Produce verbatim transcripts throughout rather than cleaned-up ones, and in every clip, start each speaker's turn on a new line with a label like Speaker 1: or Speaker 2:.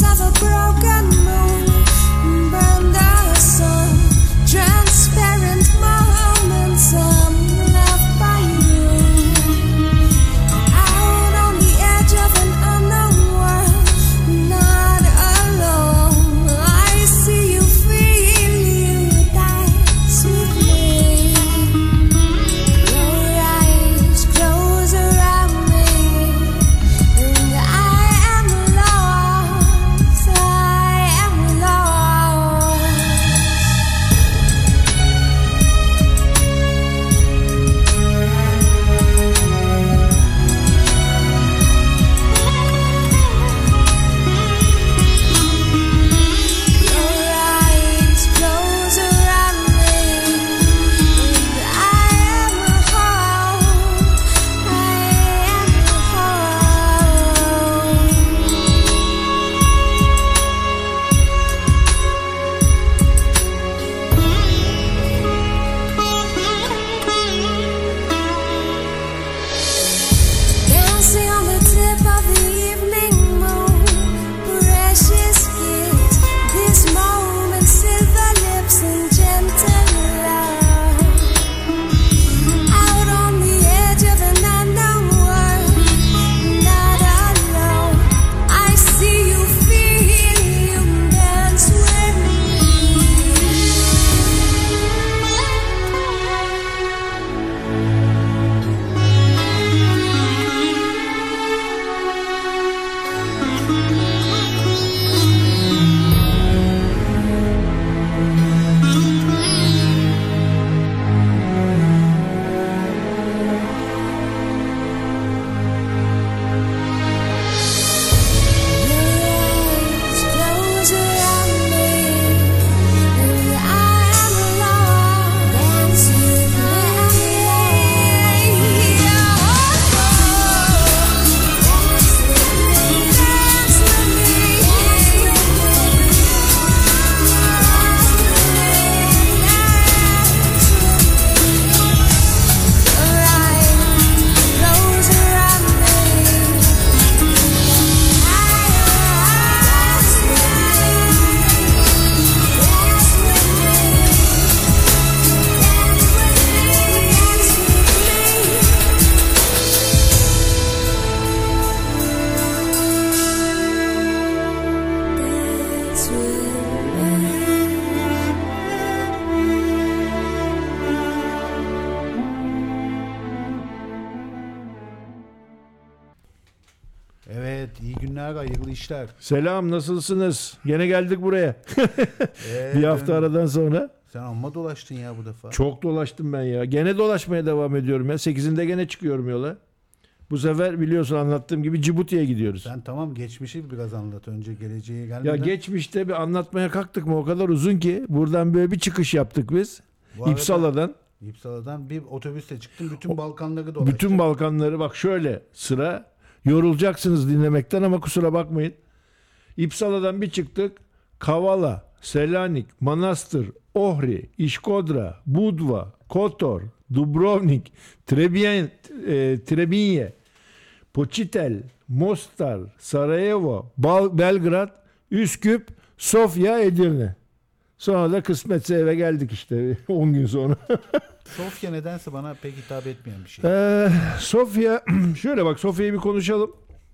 Speaker 1: Evet, iyi günler, hayırlı işler.
Speaker 2: Selam, nasılsınız? Gene geldik buraya.
Speaker 1: Ee,
Speaker 2: Bir hafta aradan sonra.
Speaker 1: Sen amma dolaştın ya bu defa.
Speaker 2: Çok dolaştım ben ya. Gene dolaşmaya devam ediyorum ya. sekizinde gene çıkıyorum yola. Bu sefer biliyorsun anlattığım gibi Cibuti'ye gidiyoruz.
Speaker 1: Sen tamam geçmişi biraz anlat önce, geleceğe gelmeden.
Speaker 2: Ya geçmişte bir anlatmaya kalktık mı o kadar uzun ki buradan böyle bir çıkış yaptık biz. İpsala'dan.
Speaker 1: İpsala'dan bir otobüsle çıktım, bütün Balkanları dolaştım.
Speaker 2: Bütün Balkanları bak şöyle sıra. Yorulacaksınız dinlemekten ama kusura bakmayın. İpsala'dan bir çıktık. Kavala, Selanik, Manastır, Ohri, İşkodra, Budva, Kotor, Dubrovnik, Trebien, e, Trebinje, Počitel, Mostar, Sarajevo, Bal- Belgrad, Üsküp, Sofya, Edirne. Sonra da kısmetse eve geldik işte on gün sonra.
Speaker 1: Sofya nedense bana pek hitap etmeyen bir şey.
Speaker 2: Ee, Sofya, şöyle bak Sofya'yı bir konuşalım.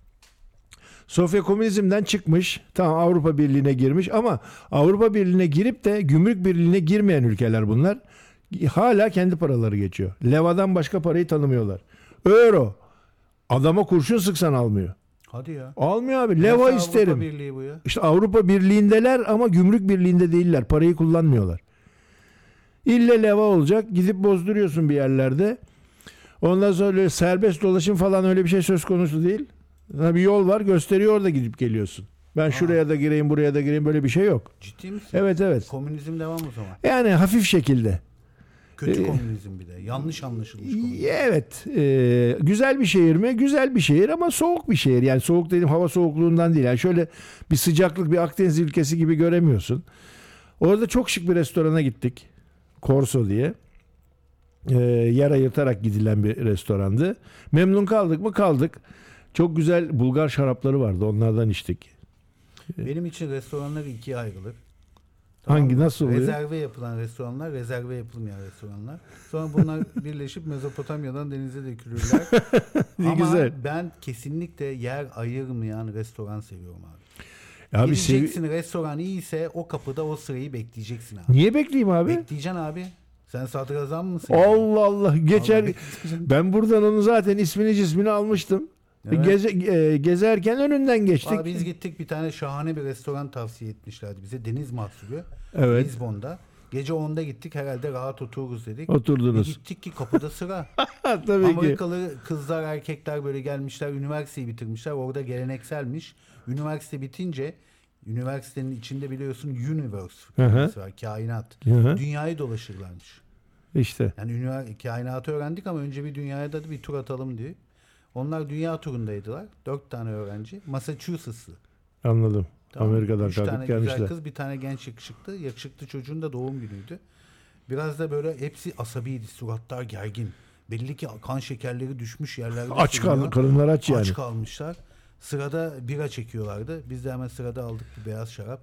Speaker 2: Sofya komünizmden çıkmış. Tamam Avrupa Birliği'ne girmiş ama Avrupa Birliği'ne girip de Gümrük Birliği'ne girmeyen ülkeler bunlar. Hala kendi paraları geçiyor. Leva'dan başka parayı tanımıyorlar. Euro. Adama kurşun sıksan almıyor.
Speaker 1: Hadi ya.
Speaker 2: Almıyor abi. Leva
Speaker 1: Nasıl
Speaker 2: isterim.
Speaker 1: Avrupa Birliği bu ya?
Speaker 2: İşte Avrupa Birliği'ndeler ama Gümrük Birliği'nde değiller. Parayı kullanmıyorlar. İlle leva olacak. Gidip bozduruyorsun bir yerlerde. Ondan sonra serbest dolaşım falan öyle bir şey söz konusu değil. Bir yol var gösteriyor, orada gidip geliyorsun. Ben Aa. şuraya da gireyim buraya da gireyim, böyle bir şey yok.
Speaker 1: Ciddi misin?
Speaker 2: Evet evet.
Speaker 1: Komünizm devam o zaman.
Speaker 2: Yani hafif şekilde.
Speaker 1: Kötü
Speaker 2: ee,
Speaker 1: komünizm bir de. Yanlış anlaşılmış komünizm.
Speaker 2: Evet. E, güzel bir şehir mi? Güzel bir şehir ama soğuk bir şehir. Yani soğuk dediğim hava soğukluğundan değil. Yani şöyle bir sıcaklık, bir Akdeniz ülkesi gibi göremiyorsun. Orada çok şık bir restorana gittik. Corso diye. E, yer ayırtarak gidilen bir restorandı. Memnun kaldık mı? Kaldık. Çok güzel Bulgar şarapları vardı. Onlardan içtik.
Speaker 1: Benim için restoranlar ikiye ayrılır.
Speaker 2: Hangi,
Speaker 1: mı?
Speaker 2: nasıl oluyor?
Speaker 1: Rezerve yapılan restoranlar, rezerve yapılmayan restoranlar. Sonra bunlar birleşip Mezopotamya'dan denize dökülürler.
Speaker 2: Ne
Speaker 1: Ama
Speaker 2: güzel.
Speaker 1: ben kesinlikle yer ayırmayan restoran seviyorum abi.
Speaker 2: Abi sev-
Speaker 1: Gideceksin, restoran iyiyse o kapıda o sırayı bekleyeceksin abi.
Speaker 2: Niye bekleyeyim abi?
Speaker 1: Bekleyeceksin abi. Sen sadrazam mısın?
Speaker 2: Allah Allah. Geçer.
Speaker 1: Vallahi bekleyeceksin.
Speaker 2: Ben buradan onun zaten ismini cismini almıştım.
Speaker 1: Evet.
Speaker 2: Geze, e, gezerken önünden geçtik.
Speaker 1: Abi biz gittik, bir tane şahane bir restoran tavsiye etmişlerdi bize. Deniz mahsulü.
Speaker 2: Evet.
Speaker 1: Lizbon'da. Gece onda gittik, herhalde rahat otururuz dedik.
Speaker 2: Oturdunuz.
Speaker 1: Bir gittik ki kapıda sıra.
Speaker 2: Tabii ki.
Speaker 1: Amerikalı kızlar erkekler böyle gelmişler, üniversiteyi bitirmişler. Orada gelenekselmiş. Üniversite bitince üniversitenin içinde biliyorsun universe
Speaker 2: Hı hı.
Speaker 1: kelimesi var, kainat.
Speaker 2: Hı hı.
Speaker 1: Dünyayı dolaşırlarmış.
Speaker 2: İşte.
Speaker 1: Yani ünivers- kainatı öğrendik ama önce bir dünyaya da bir tur atalım diye. Onlar dünya turundaydılar. Dört tane öğrenci. Massachusetts'lı.
Speaker 2: Anladım.
Speaker 1: Tamam mı?
Speaker 2: Amerika'dan
Speaker 1: Üç
Speaker 2: kalkıp
Speaker 1: tane
Speaker 2: gelmişler.
Speaker 1: güzel kız, bir tane genç yakışıklı. Yakışıklı çocuğun da doğum günüydü. Biraz da böyle hepsi asabiydi. Suratlar gergin. Belli ki kan şekerleri düşmüş yerlerde.
Speaker 2: Aç
Speaker 1: sürünüyor.
Speaker 2: kaldı. Karınlar aç yani.
Speaker 1: Aç kalmışlar. Sırada bira çekiyorlardı. Biz de hemen sırada aldık bir beyaz şarap.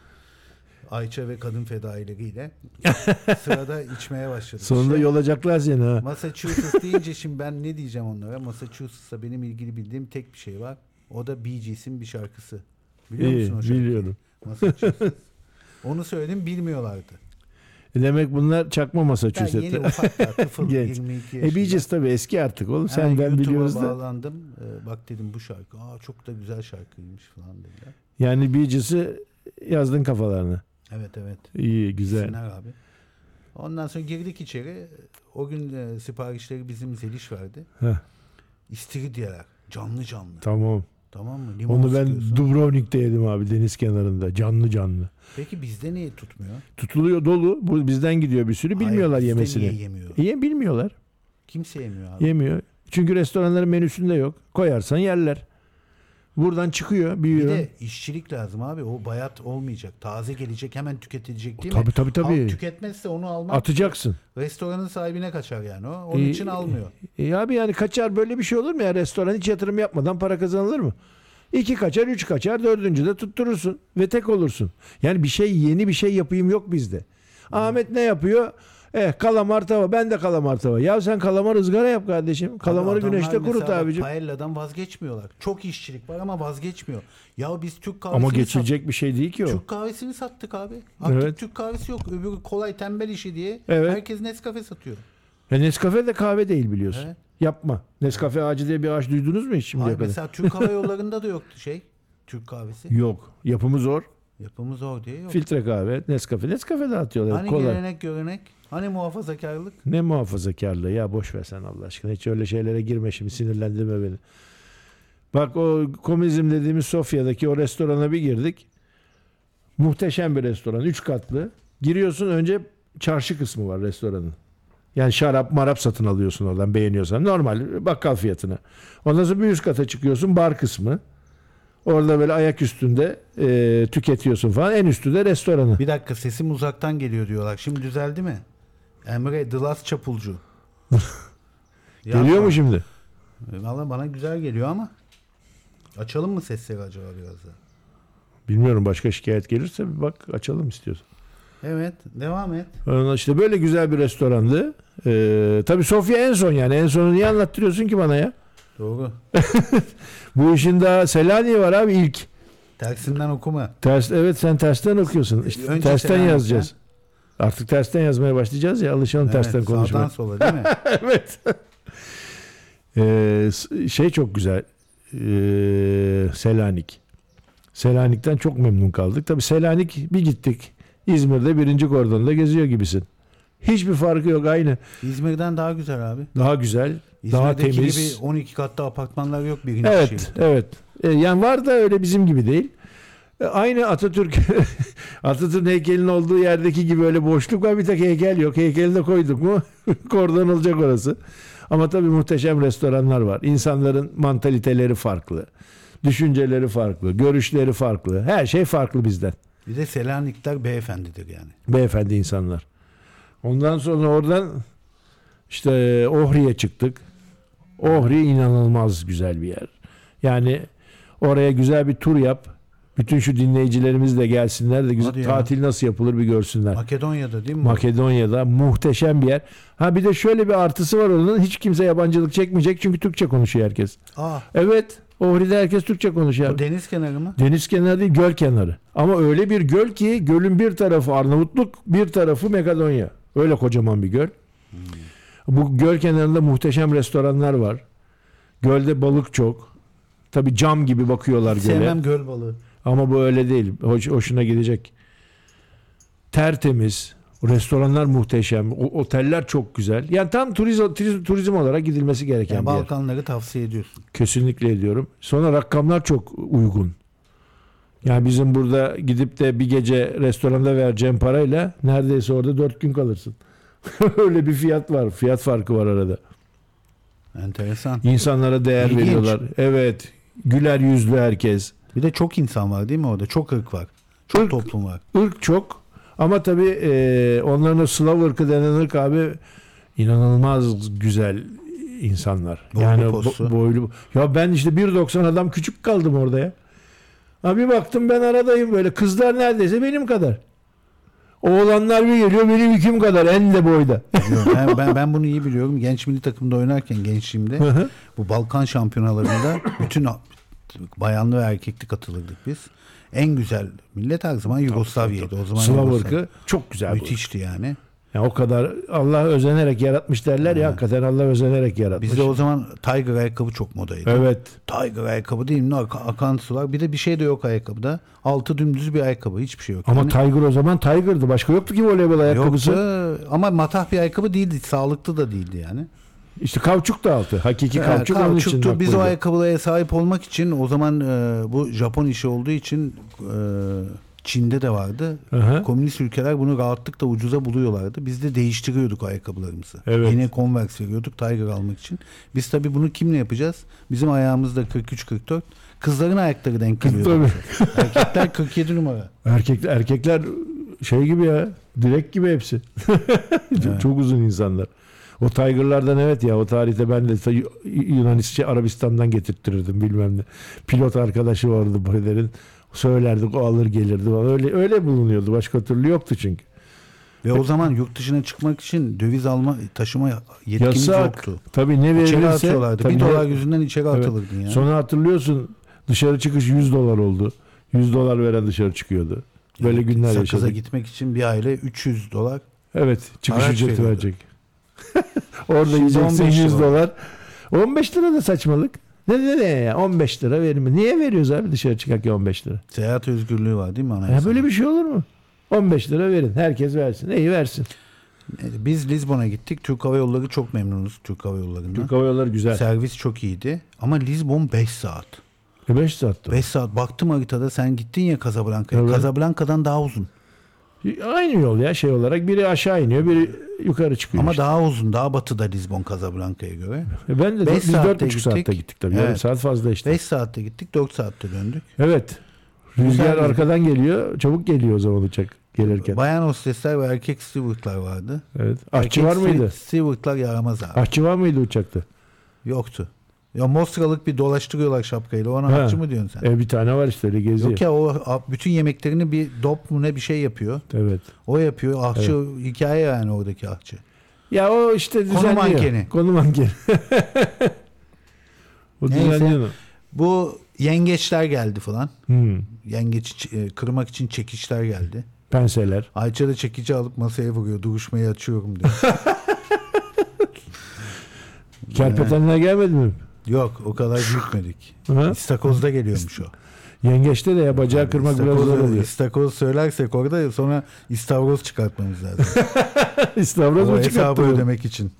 Speaker 1: Ayça ve kadın fedaileriyle sırada içmeye başladık.
Speaker 2: Sonunda
Speaker 1: İşte
Speaker 2: yolacaklar seni ha.
Speaker 1: Massachusetts deyince şimdi ben ne diyeceğim onlara? Massachusetts'ta benim ilgili bildiğim tek bir şey var. O da Bee Gees'in bir şarkısı. Biliyor
Speaker 2: İyi,
Speaker 1: musun o şarkıyı?
Speaker 2: biliyorum.
Speaker 1: Massachusetts. Onu söyledim, bilmiyorlardı.
Speaker 2: E demek bunlar çakma
Speaker 1: Ben
Speaker 2: Massachusetts'ta.
Speaker 1: yeni ufak daha tıfıl,
Speaker 2: Genç.
Speaker 1: yirmi iki
Speaker 2: E
Speaker 1: yaşında.
Speaker 2: Bee Gees tabii eski artık oğlum. Sen
Speaker 1: Hemen
Speaker 2: ben
Speaker 1: YouTube'a
Speaker 2: biliyoruz da.
Speaker 1: bağlandım. Ee, bak dedim bu şarkı. Aa, çok da güzel şarkıymış falan dediler.
Speaker 2: Yani Bee Gees'i yazdın kafalarına.
Speaker 1: Evet evet.
Speaker 2: İyi, güzel.
Speaker 1: Sinir abi. Ondan sonra girdik içeri. O gün e, siparişleri bizim Zeliş verdi.
Speaker 2: Heh,
Speaker 1: İstiridyeler. Canlı canlı.
Speaker 2: tamam.
Speaker 1: Tamam mı? Limon
Speaker 2: Onu ben
Speaker 1: sıkıyorsun.
Speaker 2: Dubrovnik'te yedim abi, deniz kenarında. Canlı canlı.
Speaker 1: Peki bizde niye tutmuyor?
Speaker 2: Tutuluyor dolu. Bu bizden gidiyor bir sürü. Bilmiyorlar
Speaker 1: Hayır, bizde
Speaker 2: yemesini.
Speaker 1: niye yemiyor?
Speaker 2: İyi, bilmiyorlar.
Speaker 1: Kimse yemiyor abi.
Speaker 2: Yemiyor. Çünkü restoranların menüsünde yok. Koyarsan yerler. Buradan çıkıyor,
Speaker 1: Bir
Speaker 2: büyüyor.
Speaker 1: de işçilik lazım abi. O bayat olmayacak. Taze gelecek, hemen tüketilecek değil mi?
Speaker 2: Tabii tabii tabii.
Speaker 1: Halk tüketmezse onu almak
Speaker 2: Atacaksın.
Speaker 1: restoranın sahibine kaçar yani o. Onun
Speaker 2: İyi,
Speaker 1: için almıyor.
Speaker 2: E abi yani kaçar, böyle bir şey olur mu ya? Restoran hiç yatırım yapmadan para kazanılır mı? İki kaçar, üç kaçar, dördüncü de tutturursun ve tek olursun. Yani bir şey, yeni bir şey yapayım yok bizde. Ahmet ne yapıyor? Eh, kalamar tava. Ben de kalamar tava. Ya sen kalamar ızgara yap kardeşim. Kalamarı
Speaker 1: Adamlar
Speaker 2: güneşte kurut
Speaker 1: mesela
Speaker 2: abicim.
Speaker 1: paella'dan vazgeçmiyorlar. Çok işçilik var ama vazgeçmiyor. Ya biz Türk kahvesini
Speaker 2: Ama
Speaker 1: sattık.
Speaker 2: geçilecek bir şey değil ki o.
Speaker 1: Türk kahvesini sattık abi. Artık
Speaker 2: Evet.
Speaker 1: Türk kahvesi yok. Öbürü kolay tembel işi diye.
Speaker 2: Evet.
Speaker 1: Herkes Nescafe satıyor.
Speaker 2: Ya Nescafe de kahve değil biliyorsun.
Speaker 1: Evet.
Speaker 2: Yapma. Nescafe ağacı diye bir ağaç duydunuz mu hiç şimdiye
Speaker 1: Abi
Speaker 2: kadar?
Speaker 1: mesela Türk Hava Yolları'nda da yoktu şey. Türk kahvesi.
Speaker 2: Yok. Yapımı zor.
Speaker 1: Yapımı zor diye yok.
Speaker 2: Filtre kahve, Nescafe. Nescafe dağıtıyorlar.
Speaker 1: Hani
Speaker 2: Kolay.
Speaker 1: gelenek görenek? Hani muhafazakarlık?
Speaker 2: Ne muhafazakarlığı ya, boş ver sen Allah aşkına. Hiç öyle şeylere girme şimdi, sinirlendirme beni. Bak o komünizm dediğimiz Sofya'daki o restorana bir girdik. Muhteşem bir restoran. Üç katlı. Giriyorsun, önce çarşı kısmı var restoranın. Yani şarap marap satın alıyorsun oradan beğeniyorsan. Normal bakkal fiyatına. Ondan sonra bir üst kata çıkıyorsun, bar kısmı. Orada böyle ayak üstünde e, tüketiyorsun falan. En üstü de restoranı.
Speaker 1: Bir dakika, sesim uzaktan geliyor diyorlar. Şimdi düzeldi mi? Emre The Last Çapulcu.
Speaker 2: Geliyor mu şimdi?
Speaker 1: Valla bana güzel geliyor ama. Açalım mı sesleri acaba biraz da?
Speaker 2: Bilmiyorum, başka şikayet gelirse bir bak, açalım istiyorsan.
Speaker 1: Evet, devam et.
Speaker 2: Ondan işte böyle güzel bir restorandı. Ee, tabii Sofya en son yani. En sonu niye anlattırıyorsun ki bana ya?
Speaker 1: Doğru.
Speaker 2: Bu işin daha Selanik var abi, ilk.
Speaker 1: Tersinden okuma.
Speaker 2: Ters, evet sen tersten okuyorsun. İşte
Speaker 1: Önce
Speaker 2: tersten
Speaker 1: Selanik
Speaker 2: yazacağız. Artık tersten yazmaya başlayacağız ya, alışalım tersten
Speaker 1: Evet,
Speaker 2: konuşmaya.
Speaker 1: sağdan sola değil mi?
Speaker 2: Evet. Ee, s- şey çok güzel. Ee, Selanik. Selanik'ten çok memnun kaldık. Tabii Selanik, bir gittik. İzmir'de birinci kordonda geziyor gibisin. Hiçbir farkı yok, aynı.
Speaker 1: İzmir'den daha güzel abi.
Speaker 2: Daha güzel, daha
Speaker 1: İzmir'deki
Speaker 2: temiz.
Speaker 1: gibi on iki katlı apartmanlar yok birinci
Speaker 2: Evet,
Speaker 1: şehirde.
Speaker 2: evet. E, yani var da öyle bizim gibi değil. E, aynı Atatürk Atatürk'ün heykelinin olduğu yerdeki gibi öyle boşluk var. Bir tek heykel yok. Heykeli de koyduk mu kordon olacak orası. Ama tabii muhteşem restoranlar var. İnsanların mantaliteleri farklı. Düşünceleri farklı. Görüşleri farklı. Her şey farklı bizden.
Speaker 1: Bir de Selanikler beyefendidir yani.
Speaker 2: Beyefendi insanlar. Ondan sonra oradan işte Ohri'ye çıktık. Ohri inanılmaz güzel bir yer. Yani oraya güzel bir tur yap. Bütün şu dinleyicilerimiz de gelsinler de güzel
Speaker 1: Hadi ya.
Speaker 2: tatil nasıl yapılır bir görsünler.
Speaker 1: Makedonya'da değil mi?
Speaker 2: Makedonya'da muhteşem bir yer. Ha bir de şöyle bir artısı var onun. Hiç kimse yabancılık çekmeyecek çünkü Türkçe konuşuyor herkes.
Speaker 1: Aa,
Speaker 2: Evet. Ohri'de herkes Türkçe konuşuyor.
Speaker 1: o deniz kenarı mı?
Speaker 2: Deniz kenarı değil, göl kenarı. Ama öyle bir göl ki gölün bir tarafı Arnavutluk, bir tarafı Makedonya. Öyle kocaman bir göl. Hmm. Bu göl kenarında muhteşem restoranlar var. Gölde balık çok. Tabii cam gibi bakıyorlar göle.
Speaker 1: Sevmem göl balığı.
Speaker 2: Ama bu öyle değil. Hoş, hoşuna gidecek. Tertemiz. Restoranlar muhteşem. O, oteller çok güzel. Yani tam turizm, turizm, turizm olarak gidilmesi gereken
Speaker 1: Yani
Speaker 2: bir yer.
Speaker 1: Balkanları tavsiye ediyorsun.
Speaker 2: Kesinlikle ediyorum. Sonra rakamlar çok uygun. Yani bizim burada gidip de bir gece restoranda vereceğim parayla neredeyse orada dört gün kalırsın. Öyle bir fiyat var. Fiyat farkı var arada.
Speaker 1: Enteresan.
Speaker 2: İnsanlara değer
Speaker 1: İlginç.
Speaker 2: veriyorlar. Evet. Güler yüzlü herkes.
Speaker 1: Bir de çok insan var değil mi orada? Çok ırk var. Çok
Speaker 2: Irk-
Speaker 1: toplum var.
Speaker 2: Irk çok. Ama tabii e, onların o Slav ırkı denen ırk abi inanılmaz güzel insanlar.
Speaker 1: Boylu
Speaker 2: yani
Speaker 1: poslu.
Speaker 2: bo- boylu. Ya ben işte bir doksan adam küçük kaldım orada ya. Ha bir baktım ben aradayım böyle. Kızlar neredeyse benim kadar. Oğlanlar bir geliyor benim yüküm kadar en de boyda.
Speaker 1: ben, ben, ben bunu iyi biliyorum. Genç milli takımda oynarken gençliğimde bu Balkan şampiyonalarında bütün bayanlı ve erkekli katılırdık biz. En güzel millet her zaman Yugoslavya'ydı. O zaman
Speaker 2: Slav
Speaker 1: Yugoslavya.
Speaker 2: ırkı çok güzel.
Speaker 1: Müthişti yani.
Speaker 2: Ya o kadar Allah özenerek yaratmış derler ya, hakikaten Allah özenerek yaratmış.
Speaker 1: Bizde o zaman Tiger ayakkabı çok modaydı.
Speaker 2: Evet.
Speaker 1: Tiger ayakkabı değil mi? Ak- akan sular. Bir de bir şey de yok ayakkabıda. Altı dümdüz bir ayakkabı. Hiçbir şey yok.
Speaker 2: Ama
Speaker 1: Yani
Speaker 2: Tiger o zaman Tiger'dı. Başka yoktu ki voleybol ayakkabısı.
Speaker 1: yoktu. Ama matah bir ayakkabı değildi. Sağlıklı da değildi yani.
Speaker 2: İşte kauçuk da altı. Hakiki
Speaker 1: Ha,
Speaker 2: kauçuk onun için.
Speaker 1: kauçuktu. Biz o
Speaker 2: makbuldü.
Speaker 1: ayakkabıya sahip olmak için o zaman e, bu Japon işi olduğu için e, Çin'de de vardı.
Speaker 2: Aha.
Speaker 1: Komünist ülkeler bunu rahatlıkla ucuza buluyorlardı. Biz de değiştiriyorduk ayakkabılarımızı.
Speaker 2: Evet.
Speaker 1: Yine Converse veriyorduk Tiger almak için. Biz tabii bunu kimle yapacağız? Bizim ayağımızda kırk üç kırk dört. Kızların ayakları denk geliyor.
Speaker 2: Tabii.
Speaker 1: Erkekler kırk yedi numara.
Speaker 2: Erkekler, erkekler şey gibi ya. Direkt gibi hepsi. çok,
Speaker 1: Evet.
Speaker 2: çok uzun insanlar. O Tiger'lardan evet ya, o tarihte ben de ta- Yunanistan, Arabistan'dan getirttirirdim bilmem ne. Pilot arkadaşı vardı Boriler'in. Söylerdik, o alır gelirdi falan. Öyle öyle bulunuyordu. Başka türlü yoktu çünkü.
Speaker 1: Ve o zaman yurt dışına çıkmak için döviz alma, taşıma yetkimiz
Speaker 2: Yasak.
Speaker 1: yoktu.
Speaker 2: Tabii ne
Speaker 1: İçeri
Speaker 2: verilirse.
Speaker 1: atıyorlardı.
Speaker 2: tabii
Speaker 1: Bir
Speaker 2: ne-
Speaker 1: dolar yüzünden içeri
Speaker 2: Evet.
Speaker 1: atılırdın ya.
Speaker 2: Sonra hatırlıyorsun, dışarı çıkış yüz dolar oldu. yüz dolar veren dışarı çıkıyordu. Böyle
Speaker 1: Evet,
Speaker 2: günler
Speaker 1: Sakız'a
Speaker 2: yaşadık.
Speaker 1: gitmek için bir aile üç yüz dolar.
Speaker 2: Evet, çıkış
Speaker 1: Araç
Speaker 2: ücreti
Speaker 1: veriyordu.
Speaker 2: verecek. Orada
Speaker 1: Şimdi
Speaker 2: yiyeceksin
Speaker 1: on beş
Speaker 2: yüz
Speaker 1: lira.
Speaker 2: dolar. on beş lira da saçmalık. Ne ne ne ya? on beş lira verimi. Niye veriyoruz abi dışarı çıkarken on beş lira?
Speaker 1: Seyahat özgürlüğü var değil mi
Speaker 2: Ya
Speaker 1: anayasada?
Speaker 2: böyle bir şey olur mu? on beş lira verin. Herkes versin. İyi versin.
Speaker 1: Biz Lizbon'a gittik. Türk Hava Yolları çok memnunuz Türk Hava Yolları'ndan.
Speaker 2: Türk Hava Yolları güzel.
Speaker 1: Servis çok iyiydi. Ama Lizbon beş saat.
Speaker 2: beş saatte.
Speaker 1: beş saat. Baktım haritada, sen gittin ya Casablanca'ya.
Speaker 2: Evet.
Speaker 1: Casablanca'dan daha uzun.
Speaker 2: Aynı yol ya şey olarak. Biri aşağı iniyor, biri yukarı çıkıyor.
Speaker 1: Ama
Speaker 2: işte.
Speaker 1: daha uzun. Daha batıda Lizbon Casablanca'ya göre.
Speaker 2: E ben de
Speaker 1: beş
Speaker 2: biz
Speaker 1: saatte
Speaker 2: dört buçuk
Speaker 1: gittik.
Speaker 2: saatte gittik tabii.
Speaker 1: Evet.
Speaker 2: Yarım saat fazla işte.
Speaker 1: beş saatte gittik. dört saatte döndük.
Speaker 2: Evet.
Speaker 1: Güzel
Speaker 2: Rüzgar
Speaker 1: bir-
Speaker 2: arkadan geliyor. Çabuk geliyor o zaman uçak gelirken.
Speaker 1: Bayan hostesler ve erkek stewardlar vardı.
Speaker 2: Evet. Aşçı
Speaker 1: Erkek
Speaker 2: var mıydı?
Speaker 1: st- Stewardlar yaramaz abi.
Speaker 2: Aşçı var mıydı uçakta?
Speaker 1: Yoktu. Ya Mostralık bir dolaştırıyorlar şapkayla. Ona
Speaker 2: Ha.
Speaker 1: hakçı mı diyorsun sen?
Speaker 2: E, bir tane var işte öyle geziyor.
Speaker 1: Yok ya, o a- bütün yemeklerini bir dop mu ne bir şey yapıyor.
Speaker 2: Evet.
Speaker 1: O yapıyor. Ahçı hikaye yani oradaki ahçı.
Speaker 2: Ya o işte
Speaker 1: Konu
Speaker 2: düzenliyor.
Speaker 1: mankeni.
Speaker 2: Konu mankeni. O
Speaker 1: Neyse.
Speaker 2: düzenliyor onu.
Speaker 1: Bu yengeçler geldi falan.
Speaker 2: Hmm.
Speaker 1: Yengeç e, kırmak için çekiçler geldi.
Speaker 2: Penseler.
Speaker 1: Ayça da çekici alıp masaya vuruyor. Duruşmayı açıyorum diyor.
Speaker 2: Kerpetenler gelmedi mi?
Speaker 1: Yok, o kadar büyütmedik.
Speaker 2: Ha?
Speaker 1: İstakozda geliyormuş o.
Speaker 2: Yengeçte de ya bacağı kırmak biraz zor
Speaker 1: İstakoz,
Speaker 2: oluyor.
Speaker 1: istakoz söylersek orada sonra istavroz çıkartmamız lazım.
Speaker 2: İstavroz
Speaker 1: O
Speaker 2: mu
Speaker 1: hesabı
Speaker 2: çıkarttı?
Speaker 1: ödemek için.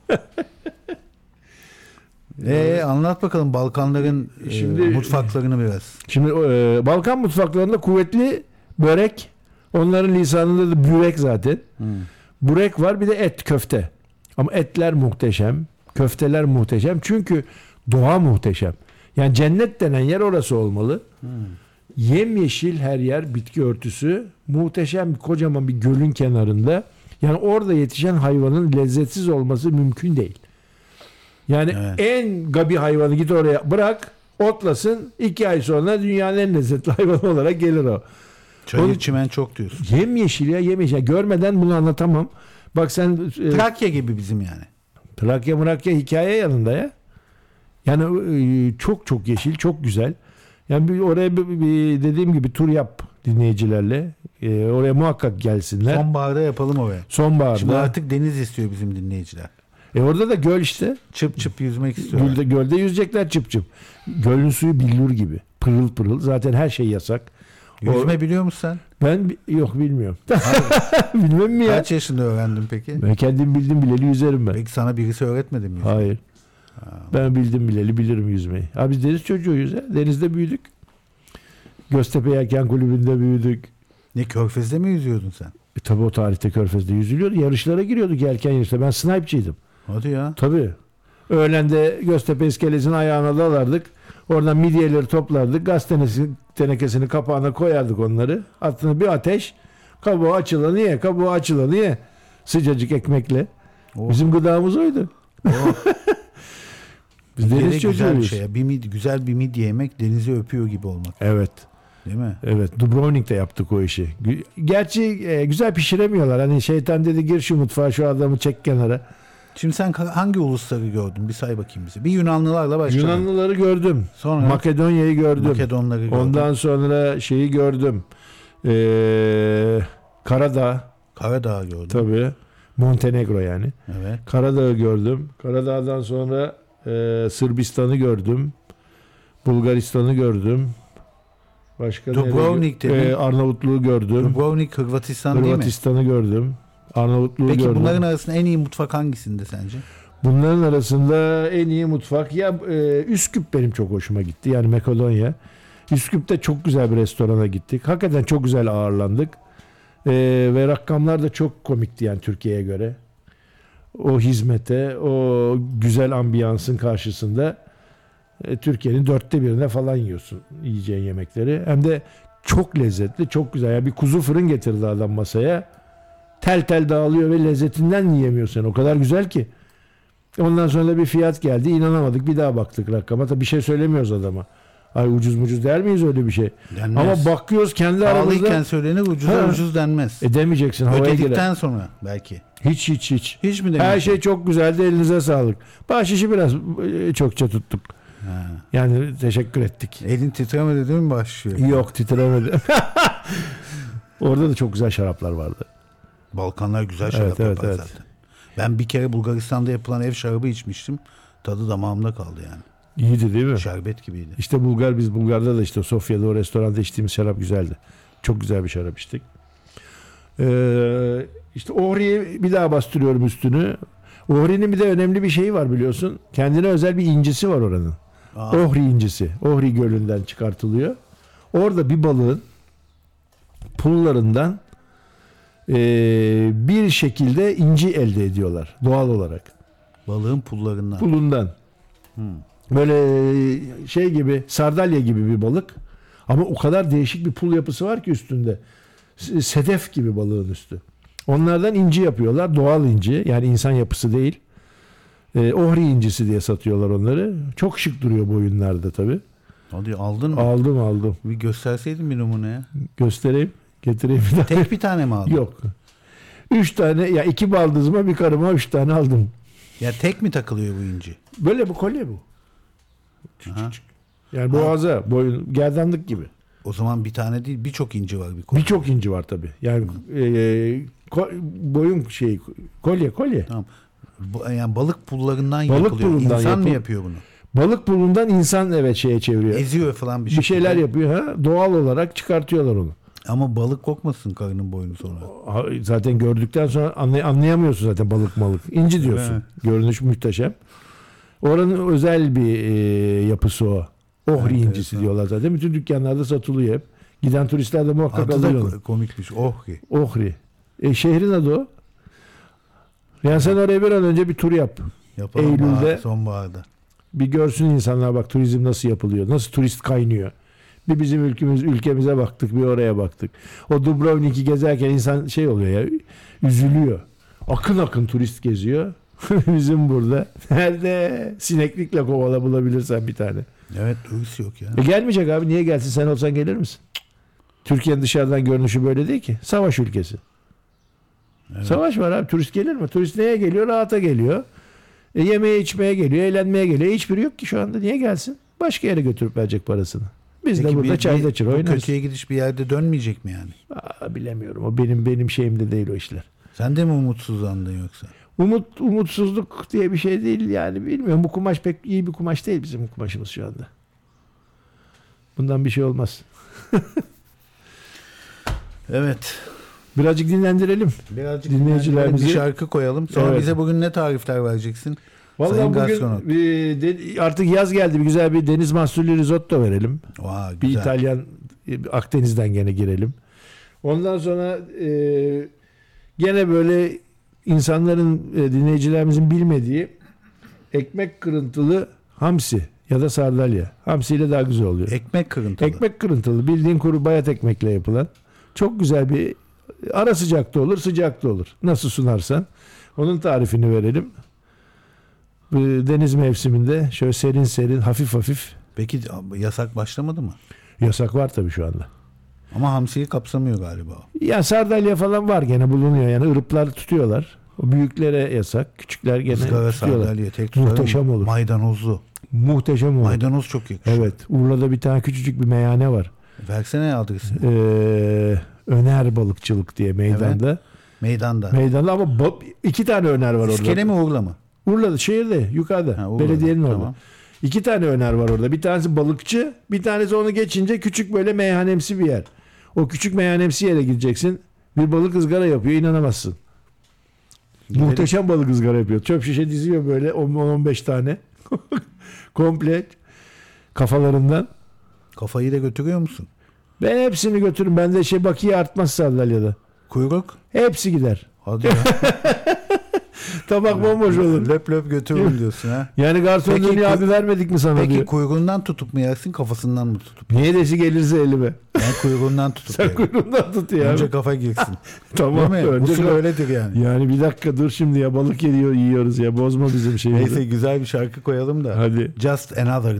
Speaker 1: Ee, anlat bakalım Balkanların e,
Speaker 2: Şimdi-
Speaker 1: mutfaklarını biraz.
Speaker 2: Şimdi e, Balkan mutfaklarında kuvvetli börek. Onların lisanında da bürek zaten.
Speaker 1: Hmm.
Speaker 2: Burek var, bir de et, köfte. Ama etler muhteşem. Köfteler muhteşem. Çünkü doğa muhteşem. Yani cennet denen yer orası olmalı.
Speaker 1: Hmm.
Speaker 2: Yemyeşil her yer, bitki örtüsü. Muhteşem kocaman bir gölün kenarında. Yani orada yetişen hayvanın lezzetsiz olması mümkün değil. Yani
Speaker 1: Evet.
Speaker 2: en gabi hayvanı git oraya bırak. Otlasın. iki ay sonra dünyanın en lezzetli hayvanı olarak gelir o.
Speaker 1: Çayır
Speaker 2: Onun-
Speaker 1: çimen çok diyorsun.
Speaker 2: Yemyeşil ya yemyeşil. Ya görmeden bunu anlatamam. Bak sen e,
Speaker 1: Trakya gibi bizim yani.
Speaker 2: Trakya Mrakya hikaye yanında ya. Yani e, çok çok yeşil, çok güzel. Yani bir oraya bir, bir dediğim gibi tur yap dinleyicilerle. E, oraya muhakkak gelsinler.
Speaker 1: Sonbaharda yapalım oraya.
Speaker 2: Sonbaharda.
Speaker 1: Şimdi artık deniz istiyor bizim dinleyiciler.
Speaker 2: E orada da göl işte.
Speaker 1: Çıp çıp yüzmek istiyorlar.
Speaker 2: Gölde, gölde yüzecekler çıp çıp. Gölün suyu billur gibi. Pırıl pırıl. Zaten her şey yasak.
Speaker 1: Yüzme
Speaker 2: O-
Speaker 1: biliyor musun sen?
Speaker 2: Ben bi- yok bilmiyorum. Bilmem mi ya?
Speaker 1: Kaç yaşında öğrendin peki?
Speaker 2: Ben kendim bildim bileli yüzerim ben.
Speaker 1: Peki sana birisi öğretmedi mi yüzmeyi?
Speaker 2: Hayır. Ben bildim bileli bilirim yüzmeyi. Abi biz deniz çocuğuyuz ya. Denizde büyüdük. Göztepe Yelken Kulübü'nde büyüdük.
Speaker 1: Ne, Körfez'de mi yüzüyordun sen?
Speaker 2: E tabi o tarihte Körfez'de yüzülüyordu. Yarışlara giriyorduk yelken yarışta. Ben snipe'ciydim.
Speaker 1: Hadi ya.
Speaker 2: Tabii. Öğlende Göztepe iskelesinin ayağına dalardık. Oradan midyeleri toplardık. Gaz tenekesini, tenekesini kapağına koyardık onları. Altına bir ateş. Kabuğu açılanı ye. Kabuğu açılanı ye. Sıcacık ekmekle.
Speaker 1: Oh.
Speaker 2: Bizim gıdamız oydu.
Speaker 1: Oh.
Speaker 2: Biz
Speaker 1: Bir kere
Speaker 2: deniz
Speaker 1: güzel bir
Speaker 2: çocuğuyuz.
Speaker 1: şey. Bir mid, güzel bir midye yemek denizi öpüyor gibi olmak.
Speaker 2: Evet.
Speaker 1: Değil mi?
Speaker 2: Evet. Dubrovnik'te yaptık o işi. Gü- Gerçi e, güzel pişiremiyorlar. Hani şeytan dedi gir şu mutfağa şu adamı çek kenara.
Speaker 1: Şimdi sen ka- hangi ulusları gördün? Bir say bakayım bize. Bir Yunanlılarla başlayalım.
Speaker 2: Yunanlıları gördüm.
Speaker 1: Sonra
Speaker 2: Makedonya'yı gördüm.
Speaker 1: Makedonları gördüm.
Speaker 2: Ondan sonra şeyi gördüm. Ee, Karadağ
Speaker 1: Karadağ gördüm.
Speaker 2: tabii. Montenegro yani.
Speaker 1: Evet.
Speaker 2: Karadağ'ı gördüm. Karadağ'dan sonra e, Sırbistan'ı gördüm. Bulgaristan'ı gördüm. Başka nereye
Speaker 1: Dubrovnik
Speaker 2: gö-
Speaker 1: dedin.
Speaker 2: Ee, Arnavutluğu gördüm.
Speaker 1: Dubrovnik, Hırvatistan değil mi?
Speaker 2: Hırvatistan'ı gördüm. Arnavutluğu
Speaker 1: Peki
Speaker 2: gördüm.
Speaker 1: bunların arasında en iyi mutfak hangisinde sence?
Speaker 2: Bunların arasında en iyi mutfak ya e, Üsküp benim çok hoşuma gitti. Yani Makedonya. Üsküp'te çok güzel bir restorana gittik. Hakikaten çok güzel ağırlandık. E, ve rakamlar da çok komikti yani Türkiye'ye göre. O hizmete, o güzel ambiyansın karşısında e, Türkiye'nin dörtte birine falan yiyorsun yiyeceğin yemekleri. Hem de çok lezzetli, çok güzel. Yani bir kuzu fırın getirdi adam masaya. Tel tel dağılıyor ve lezzetinden yiyemiyorsun. O kadar güzel ki. Ondan sonra da bir fiyat geldi. İnanamadık. Bir daha baktık rakama. Tabii bir şey söylemiyoruz adama. Ay ucuz mucuz der miyiz öyle bir şey?
Speaker 1: Denmez.
Speaker 2: Ama bakıyoruz kendi
Speaker 1: Pahalıyken
Speaker 2: aramızda.
Speaker 1: söylenir, ucuza
Speaker 2: Ha.
Speaker 1: ucuz denmez.
Speaker 2: E demeyeceksin havaya girer.
Speaker 1: Ödedikten sonra belki.
Speaker 2: Hiç hiç hiç.
Speaker 1: Hiç mi demiyorsun?
Speaker 2: Her şey çok güzeldi. Elinize sağlık. Bahşişi biraz e, çokça tuttuk.
Speaker 1: Ha.
Speaker 2: Yani teşekkür ettik.
Speaker 1: Elin titremedi değil mi başlıyor?
Speaker 2: Yok titremedi. Orada da çok güzel şaraplar vardı.
Speaker 1: Balkanlar güzel şarap
Speaker 2: Evet, evet,
Speaker 1: yapar
Speaker 2: evet.
Speaker 1: zaten. Ben bir kere Bulgaristan'da yapılan ev şarabı içmiştim. Tadı damağımda kaldı yani.
Speaker 2: İyiydi değil mi?
Speaker 1: Şerbet gibiydi.
Speaker 2: İşte Bulgar biz Bulgar'da da işte Sofya'da o restoranda içtiğimiz şarap güzeldi. Çok güzel bir şarap içtik. Ee, işte Ohri'ye bir daha bastırıyorum üstünü. Ohri'nin bir de önemli bir şeyi var biliyorsun. Kendine özel bir incisi var oranın.
Speaker 1: Aa,
Speaker 2: Ohri incisi. Ohri gölünden çıkartılıyor. Orada bir balığın pullarından eee, bir şekilde inci elde ediyorlar doğal olarak.
Speaker 1: balığın pullarından.
Speaker 2: Pulundan.
Speaker 1: Hmm.
Speaker 2: Böyle şey gibi sardalya gibi bir balık. Ama o kadar değişik bir pul yapısı var ki üstünde. S- Sedef gibi balığın üstü. Onlardan inci yapıyorlar. Doğal inci. Yani insan yapısı değil. Ee, ohri incisi diye satıyorlar onları. Çok şık duruyor bu oyunlarda tabii.
Speaker 1: Hadi aldın mı?
Speaker 2: Aldım aldım.
Speaker 1: Bir gösterseydin bir numune ya.
Speaker 2: Göstereyim. Getireyim bir daha.
Speaker 1: Tek bir tane mi aldın?
Speaker 2: Yok. Üç tane ya iki baldızıma bir karıma üç tane aldım.
Speaker 1: Ya tek mi takılıyor bu inci?
Speaker 2: Böyle bu kolye bu.
Speaker 1: Aha.
Speaker 2: Yani boğaza, boyun, gerdanlık gibi.
Speaker 1: O zaman bir tane değil birçok inci var bir konu.
Speaker 2: Birçok inci var tabii. Yani e, ko- boyun şey kolye kolye.
Speaker 1: Tamam. Bu- Yani balık pullarından
Speaker 2: Balık
Speaker 1: yapılıyor.
Speaker 2: pulundan
Speaker 1: İnsan mı
Speaker 2: yapıl-
Speaker 1: yapıyor bunu?
Speaker 2: Balık pulundan insan evet şeye çeviriyor.
Speaker 1: Eziyor falan bir
Speaker 2: bir
Speaker 1: şey.
Speaker 2: şeyler yapıyor ha. Doğal olarak çıkartıyorlar onu.
Speaker 1: Ama balık kokmasın karının boynu sonra.
Speaker 2: Ha, Zaten gördükten sonra anlay- anlayamıyorsun zaten balık malık. İnci diyorsun.
Speaker 1: Evet.
Speaker 2: Görünüş muhteşem. Oranın özel bir e, yapısı o. Ohri
Speaker 1: Evet,
Speaker 2: incisi
Speaker 1: evet,
Speaker 2: diyorlar zaten. Bütün dükkanlarda satılıyor hep. Giden turistler de muhakkak
Speaker 1: Adı da
Speaker 2: alıyor onu.
Speaker 1: ko- komikmiş. Ohri.
Speaker 2: Ohri. E, şehrin adı o. Yani sen oraya bir an önce bir tur yap.
Speaker 1: Yapalım
Speaker 2: Eylül'de-
Speaker 1: bahar, sonbaharda.
Speaker 2: Bir görsün insanlar bak turizm nasıl yapılıyor. Nasıl turist kaynıyor. Bir bizim ülkemiz ülkemize baktık, bir oraya baktık. O Dubrovnik'i gezerken insan şey oluyor ya, üzülüyor. Akın akın turist geziyor. Bizim burada nerede sineklikle kovala bulabilirsen bir tane.
Speaker 1: Evet, duygusu yok ya.
Speaker 2: E gelmeyecek abi, niye gelsin, sen olsan gelir misin? Türkiye'nin dışarıdan görünüşü böyle değil ki. Savaş ülkesi. Evet. Savaş var abi, turist gelir mi? Turist neye geliyor? Rahata geliyor. E, yemeye içmeye geliyor, eğlenmeye geliyor. Hiçbiri yok ki şu anda, niye gelsin? Başka yere götürüp verecek parasını. Biz Peki de burada bir, çayda çıra oynarız.
Speaker 1: Kötüye gidiş bir yerde dönmeyecek mi yani?
Speaker 2: Aa, bilemiyorum, o benim benim şeyimde değil o işler.
Speaker 1: Sen de mi umutsuzlandın yoksa?
Speaker 2: Umut umutsuzluk diye bir şey değil yani, bilmiyorum. Bu kumaş pek iyi bir kumaş değil bizim kumaşımız şu anda. Bundan bir şey olmaz.
Speaker 1: Evet.
Speaker 2: Birazcık dinlendirelim.
Speaker 1: Birazcık dinleyicilerimize bir şarkı koyalım. Sonra evet. bize bugün ne tarifler vereceksin?
Speaker 2: Vallahi bugün bir, de, artık yaz geldi. Bir güzel bir deniz mahsullü risotto verelim.
Speaker 1: Vay,
Speaker 2: bir İtalyan, Akdeniz'den gene girelim. Ondan sonra e, gene böyle insanların, e, dinleyicilerimizin bilmediği ekmek kırıntılı hamsi ya da sardalya. Hamsiyle daha güzel oluyor.
Speaker 1: Ekmek kırıntılı.
Speaker 2: Ekmek kırıntılı. Bildiğin kuru bayat ekmekle yapılan. Çok güzel bir, ara sıcakta olur, sıcakta olur. Nasıl sunarsan. Onun tarifini verelim. Deniz mevsiminde şöyle serin serin, hafif hafif.
Speaker 1: Peki yasak başlamadı mı?
Speaker 2: Yasak var tabii şu anda.
Speaker 1: Ama hamsiyi kapsamıyor galiba.
Speaker 2: Ya sardalya falan var, gene bulunuyor yani, ırıplar tutuyorlar. O büyüklere yasak, küçükler gene
Speaker 1: Iskara,
Speaker 2: tutuyorlar.
Speaker 1: Sardalya tek
Speaker 2: muhteşem olur.
Speaker 1: Maydanozlu.
Speaker 2: Muhteşem olur.
Speaker 1: Maydanoz çok yakışıyor.
Speaker 2: Evet. Urla'da bir tane küçücük bir meyhane var.
Speaker 1: Versene adresini.
Speaker 2: Ee, Öner Balıkçılık diye meydanda.
Speaker 1: Evet. Meydanda.
Speaker 2: Meydanda ama bo- iki tane Öner var orada.
Speaker 1: İskele mi, Urla mı?
Speaker 2: Urla'da, şehirde, yukarıda. Ha, belediyenin orada. Tamam. İki tane Öner var orada. Bir tanesi balıkçı, bir tanesi onu geçince küçük böyle meyhanemsi bir yer. O küçük meyhanemsi yere gideceksin. Bir balık ızgara yapıyor, inanamazsın. Gidelim. Muhteşem balık ızgara yapıyor. Çöp şişe diziyor böyle on on beş tane. Komple kafalarından.
Speaker 1: Kafayı da götürüyor musun?
Speaker 2: Ben hepsini götürürüm. Bende şey bakiye artmaz sandalyede.
Speaker 1: Kuyruk?
Speaker 2: Hepsi gider.
Speaker 1: Hadi ya.
Speaker 2: Tabak bomboş olur.
Speaker 1: Löp löp götürürüm diyorsun ha.
Speaker 2: Yani garson dönüyor, abi vermedik mi sana
Speaker 1: peki
Speaker 2: diyor.
Speaker 1: Peki kuyruğundan tutup mu yersin, kafasından mı tutup?
Speaker 2: Neresi gelirse elime.
Speaker 1: Ben kuyruğundan tutup
Speaker 2: Sen kuyruğundan tut ya.
Speaker 1: Önce kafa girsin.
Speaker 2: Tamam.
Speaker 1: Önce usul öyledir yani.
Speaker 2: Yani bir dakika dur şimdi ya, balık yiyor, yiyoruz ya, bozma bizim şeyimizi.
Speaker 1: Neyse, güzel bir şarkı koyalım da.
Speaker 2: Hadi.
Speaker 1: Just Another.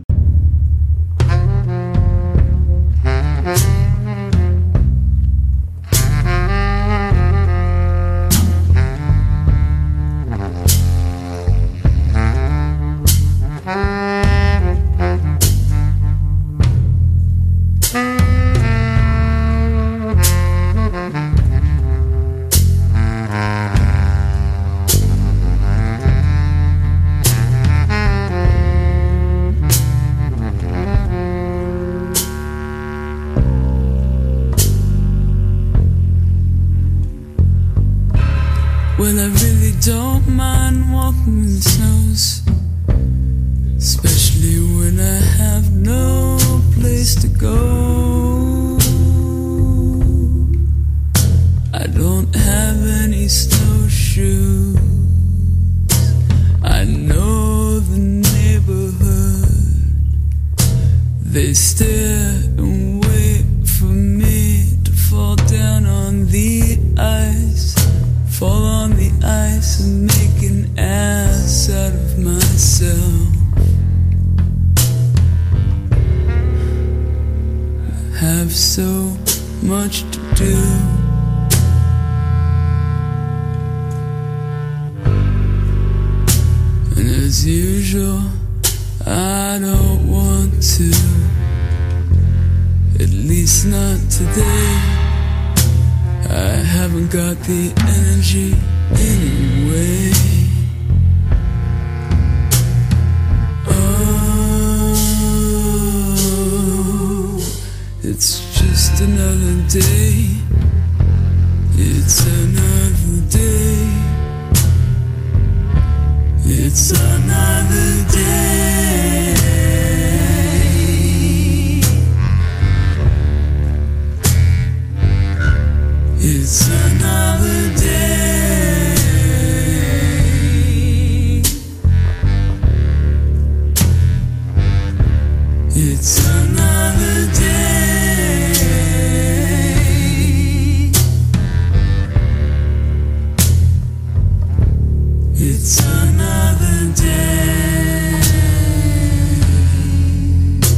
Speaker 3: Well, I really don't mind walking in the snows, especially when I have no place to go. I don't have any snowshoes. I know the neighborhood. They stare and wait for me to fall down on the ice. Fall on the ice and make an ass out of myself. I have so much to do. And as usual, I don't want to. At least not today. I haven't got the energy anyway. Oh, it's just another day. It's another day. It's another day. It's another day. It's another day. It's another day.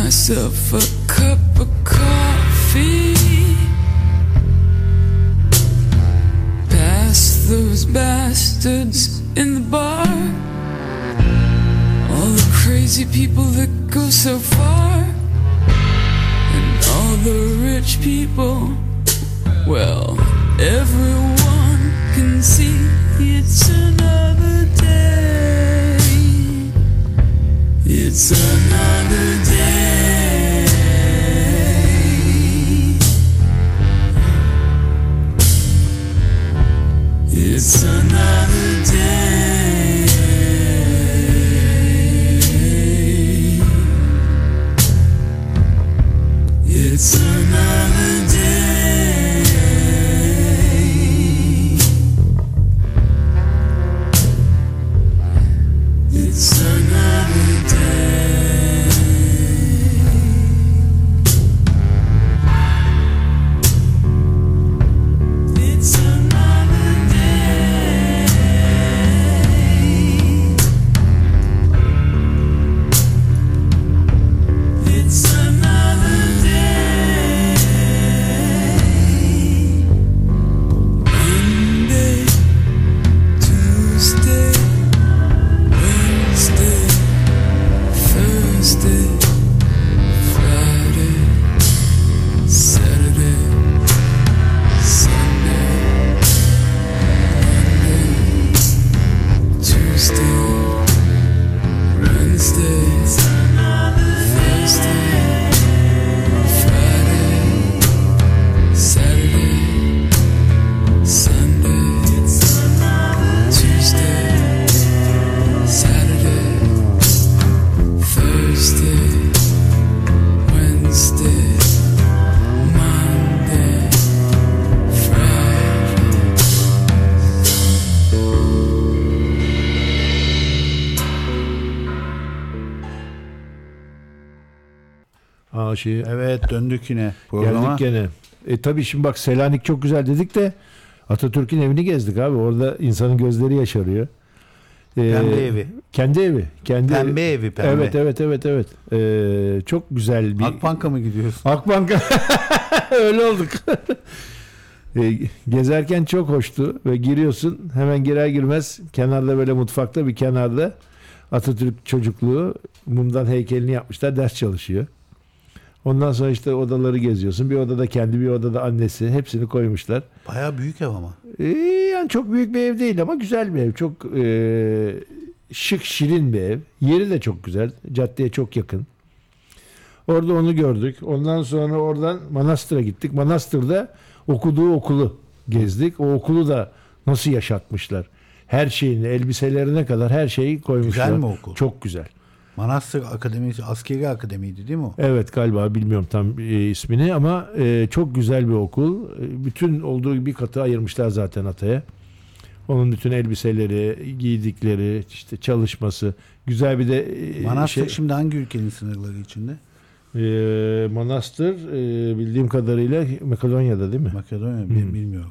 Speaker 3: myself a cup of coffee. Past those bastards in the bar, all the crazy people that go so far, and all the rich people. Well, everyone can see it's another day. It's another day. It's another day. It's another day. It's another day. It's another day. It's another day. Monday, Tuesday, Wednesday, Thursday, Friday, Saturday, Sunday, Monday, Tuesday, Wednesday, Thursday, Friday, Saturday, Sunday, Tuesday, Saturday, Thursday, Wednesday, Monday, Friday.
Speaker 2: Aa, şey,
Speaker 1: Evet, döndük yine programa.
Speaker 2: geldik gene. E tabii şimdi bak Selanik çok güzel dedik de Atatürk'ün evini gezdik abi. Orada insanın gözleri yaşarıyor. Ee,
Speaker 1: Pembe evi.
Speaker 2: Kendi evi. Kendi
Speaker 1: Pembe evi, pembe.
Speaker 2: Evet evet evet evet. Ee, çok güzel bir
Speaker 1: Akbank'a mı gidiyorsun?
Speaker 2: Akbank'a öyle olduk. Ee, gezerken çok hoştu ve giriyorsun hemen girer girmez kenarda böyle mutfakta bir kenarda Atatürk çocukluğu mumdan heykelini yapmışlar, ders çalışıyor. Ondan sonra işte odaları geziyorsun. Bir odada kendi, bir odada annesi, hepsini koymuşlar.
Speaker 1: Bayağı büyük ev ama.
Speaker 2: Ee, yani çok büyük bir ev değil ama güzel bir ev. Çok e, şık, şirin bir ev. Yeri de çok güzel. Caddeye çok yakın. Orada onu gördük. Ondan sonra oradan Manastır'a gittik. Manastır'da okuduğu okulu gezdik. O okulu da nasıl yaşatmışlar. Her şeyini, elbiselerine kadar her şeyi koymuşlar.
Speaker 1: Güzel mi okul?
Speaker 2: Çok güzel.
Speaker 1: Manastır Akademisi, askeri akademiydi değil mi o?
Speaker 2: Evet galiba, bilmiyorum tam e, ismini ama e, çok güzel bir okul. E, bütün olduğu bir katı ayırmışlar zaten Atay'a. Onun bütün elbiseleri, giydikleri, işte çalışması. Güzel bir de e,
Speaker 1: Manastır
Speaker 2: şey,
Speaker 1: şimdi hangi ülkenin sınırları içinde?
Speaker 2: e, Manastır e, bildiğim kadarıyla Makedonya'da değil mi?
Speaker 1: Makedonya
Speaker 2: Hmm.
Speaker 1: bil- bilmiyorum.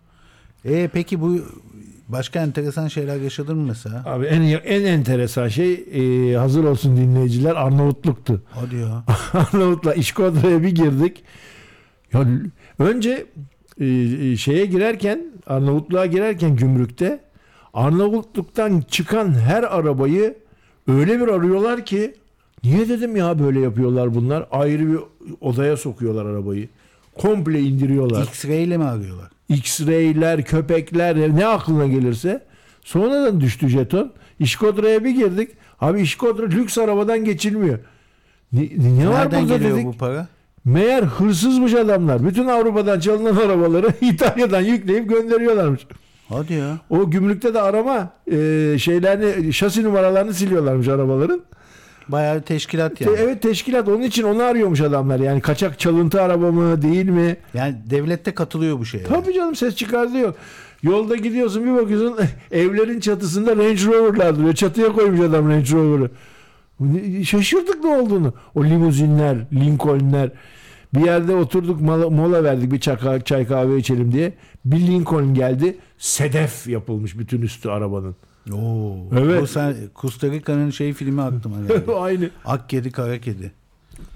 Speaker 1: E peki bu başka enteresan şeyler yaşadın mı mesela?
Speaker 2: Abi en en enteresan şey e, hazır olsun dinleyiciler, Arnavutluk'tu.
Speaker 1: Hadi ya.
Speaker 2: Arnavut'la İşkodra'ya bir girdik. Ya önce e, şeye girerken, Arnavutluğa girerken gümrükte Arnavutluk'tan çıkan her arabayı öyle bir arıyorlar ki, niye dedim ya böyle yapıyorlar bunlar? Ayrı bir odaya sokuyorlar arabayı. Komple indiriyorlar.
Speaker 1: X-ray ile mi arıyorlar?
Speaker 2: X-ray'ler, köpekler, ne aklına gelirse. Sonradan düştü jeton. İşkodra'ya bir girdik. Abi İşkodra lüks arabadan geçilmiyor. Ne, ne var
Speaker 1: Nereden
Speaker 2: burada
Speaker 1: geliyor
Speaker 2: dedik.
Speaker 1: bu para?
Speaker 2: Meğer hırsızmış adamlar. Bütün Avrupa'dan çalınan arabaları İtalya'dan yükleyip gönderiyorlarmış.
Speaker 1: Hadi ya.
Speaker 2: O gümrükte de arama e, şeylerini, şasi numaralarını siliyorlarmış arabaların.
Speaker 1: Bayağı teşkilat yani.
Speaker 2: Evet, teşkilat. Onun için onu arıyormuş adamlar. Yani kaçak çalıntı araba mı değil mi?
Speaker 1: Yani devlette katılıyor bu şeye.
Speaker 2: Tabii canım, ses çıkardı yok. Yolda gidiyorsun bir bakıyorsun evlerin çatısında Range Rover'lar duruyor. Çatıya koymuş adam Range Rover'ı. Şaşırdık ne olduğunu. O limuzinler, Lincoln'ler. Bir yerde oturduk, mola, mola verdik bir çay, çay kahve içelim diye. Bir Lincoln geldi. Sedef yapılmış bütün üstü arabanın.
Speaker 1: Oo.
Speaker 2: Evet.
Speaker 1: Bu sen Costa Rica'nın şey filmi aklıma geldi.
Speaker 2: Aynı.
Speaker 1: Ak kedi kara kedi.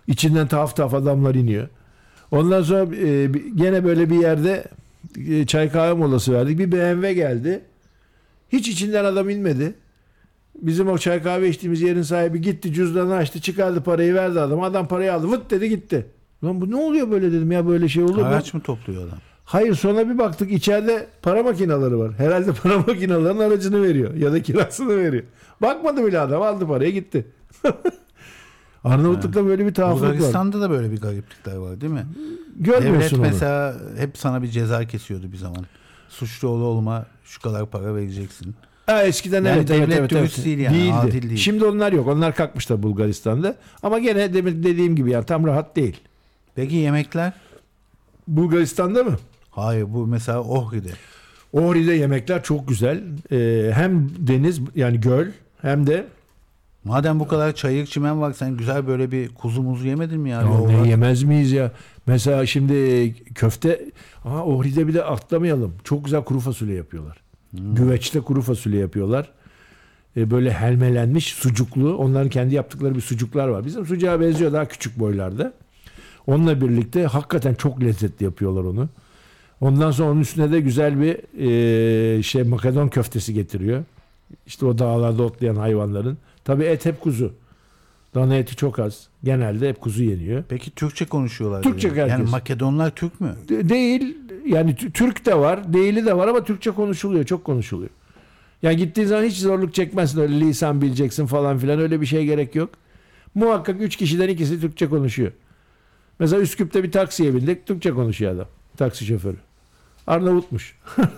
Speaker 2: İçinden tuhaf tuhaf adamlar iniyor. Ondan sonra e, gene böyle bir yerde e, çay kahve molası verdik. Bir B M W geldi. Hiç içinden adam inmedi. Bizim o çay kahve içtiğimiz yerin sahibi gitti, cüzdanı açtı, çıkardı parayı, verdi adam. Adam parayı aldı, vıt dedi gitti. Lan bu ne oluyor böyle dedim ya, böyle şey olur mu?
Speaker 1: Araç mı topluyor adam?
Speaker 2: Hayır, sonra bir baktık içeride para makineleri var. Herhalde para makinelerinin aracını veriyor ya da kirasını veriyor. Bakmadı bile adam, aldı parayı gitti. Arnavutluk'ta böyle bir tuhaflık var.
Speaker 1: Bulgaristan'da da böyle bir gariplikler var değil mi?
Speaker 2: Görmüyorsun
Speaker 1: Devlet
Speaker 2: onu.
Speaker 1: mesela hep sana bir ceza kesiyordu bir zaman. Suçlu ol olma, şu kadar para vereceksin.
Speaker 2: Ha, eskiden
Speaker 1: Yani
Speaker 2: evet,
Speaker 1: devlet
Speaker 2: evet, evet,
Speaker 1: dürüst
Speaker 2: evet.
Speaker 1: değil yani,
Speaker 2: Değildi.
Speaker 1: adil değil.
Speaker 2: Şimdi onlar yok. Onlar kalkmışlar Bulgaristan'da. Ama gene demin dediğim gibi yani tam rahat değil.
Speaker 1: Peki yemekler?
Speaker 2: Bulgaristan'da mı?
Speaker 1: Hayır, bu mesela Ohri'de.
Speaker 2: Ohri'de yemekler çok güzel. Ee, hem deniz yani göl hem de
Speaker 1: Madem bu kadar çayır çimen var, sen güzel böyle bir kuzu muzu yemedin mi ya?
Speaker 2: ya
Speaker 1: Yoğurt.
Speaker 2: ne yemez miyiz ya? Mesela şimdi köfte, aha Ohri'de bir de atlamayalım. Çok güzel kuru fasulye yapıyorlar. Hmm. Güveçte kuru fasulye yapıyorlar. Ee, böyle helmelenmiş sucuklu. Onların kendi yaptıkları bir sucuklar var. Bizim sucuğa benziyor, daha küçük boylarda. Onunla birlikte hakikaten çok lezzetli yapıyorlar onu. Ondan sonra onun üstüne de güzel bir e, şey Makedon köftesi getiriyor. İşte o dağlarda otlayan hayvanların. Tabii et hep kuzu. Dana eti çok az. Genelde hep kuzu yeniyor.
Speaker 1: Peki Türkçe konuşuyorlar.
Speaker 2: Türkçe
Speaker 1: yani.
Speaker 2: herkes.
Speaker 1: Yani Makedonlar Türk mü?
Speaker 2: De- değil. Yani t- Türk de var, değili de var ama Türkçe konuşuluyor, çok konuşuluyor. Yani gittiğin zaman hiç zorluk çekmezsin, öyle lisan bileceksin falan filan, öyle bir şeye gerek yok. Muhakkak üç kişiden ikisi Türkçe konuşuyor. Mesela Üsküp'te bir taksiye bindik, Türkçe konuşuyor adam. Taksi şoförü. Arnavutmuş.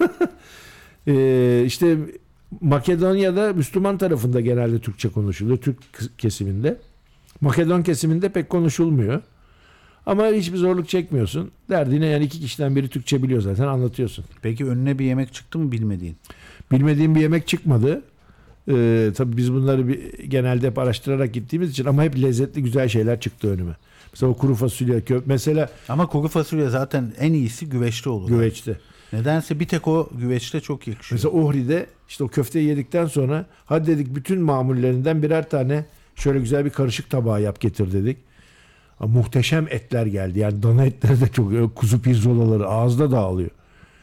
Speaker 2: ee, işte Makedonya'da Müslüman tarafında genelde Türkçe konuşuluyor. Türk kesiminde. Makedon kesiminde pek konuşulmuyor. Ama hiçbir zorluk çekmiyorsun. Derdine yani iki kişiden biri Türkçe biliyor zaten, anlatıyorsun.
Speaker 1: Peki önüne bir yemek çıktı mı bilmediğin?
Speaker 2: Bilmediğim bir yemek çıkmadı. Ee, tabii biz bunları bir, genelde hep araştırarak gittiğimiz için, ama hep lezzetli güzel şeyler çıktı önüme. Mesela o kuru fasulye köp mesela.
Speaker 1: Ama kuru fasulye zaten en iyisi güveçte olur.
Speaker 2: Güveçte.
Speaker 1: Nedense bir tek o güveçte çok yakışıyor.
Speaker 2: Mesela Ohri'de işte o köfteyi yedikten sonra hadi dedik bütün mamullerinden birer tane şöyle güzel bir karışık tabağı yap getir dedik. Ama muhteşem etler geldi. Yani dana etleri de çok, kuzu pirzolaları ağızda dağılıyor.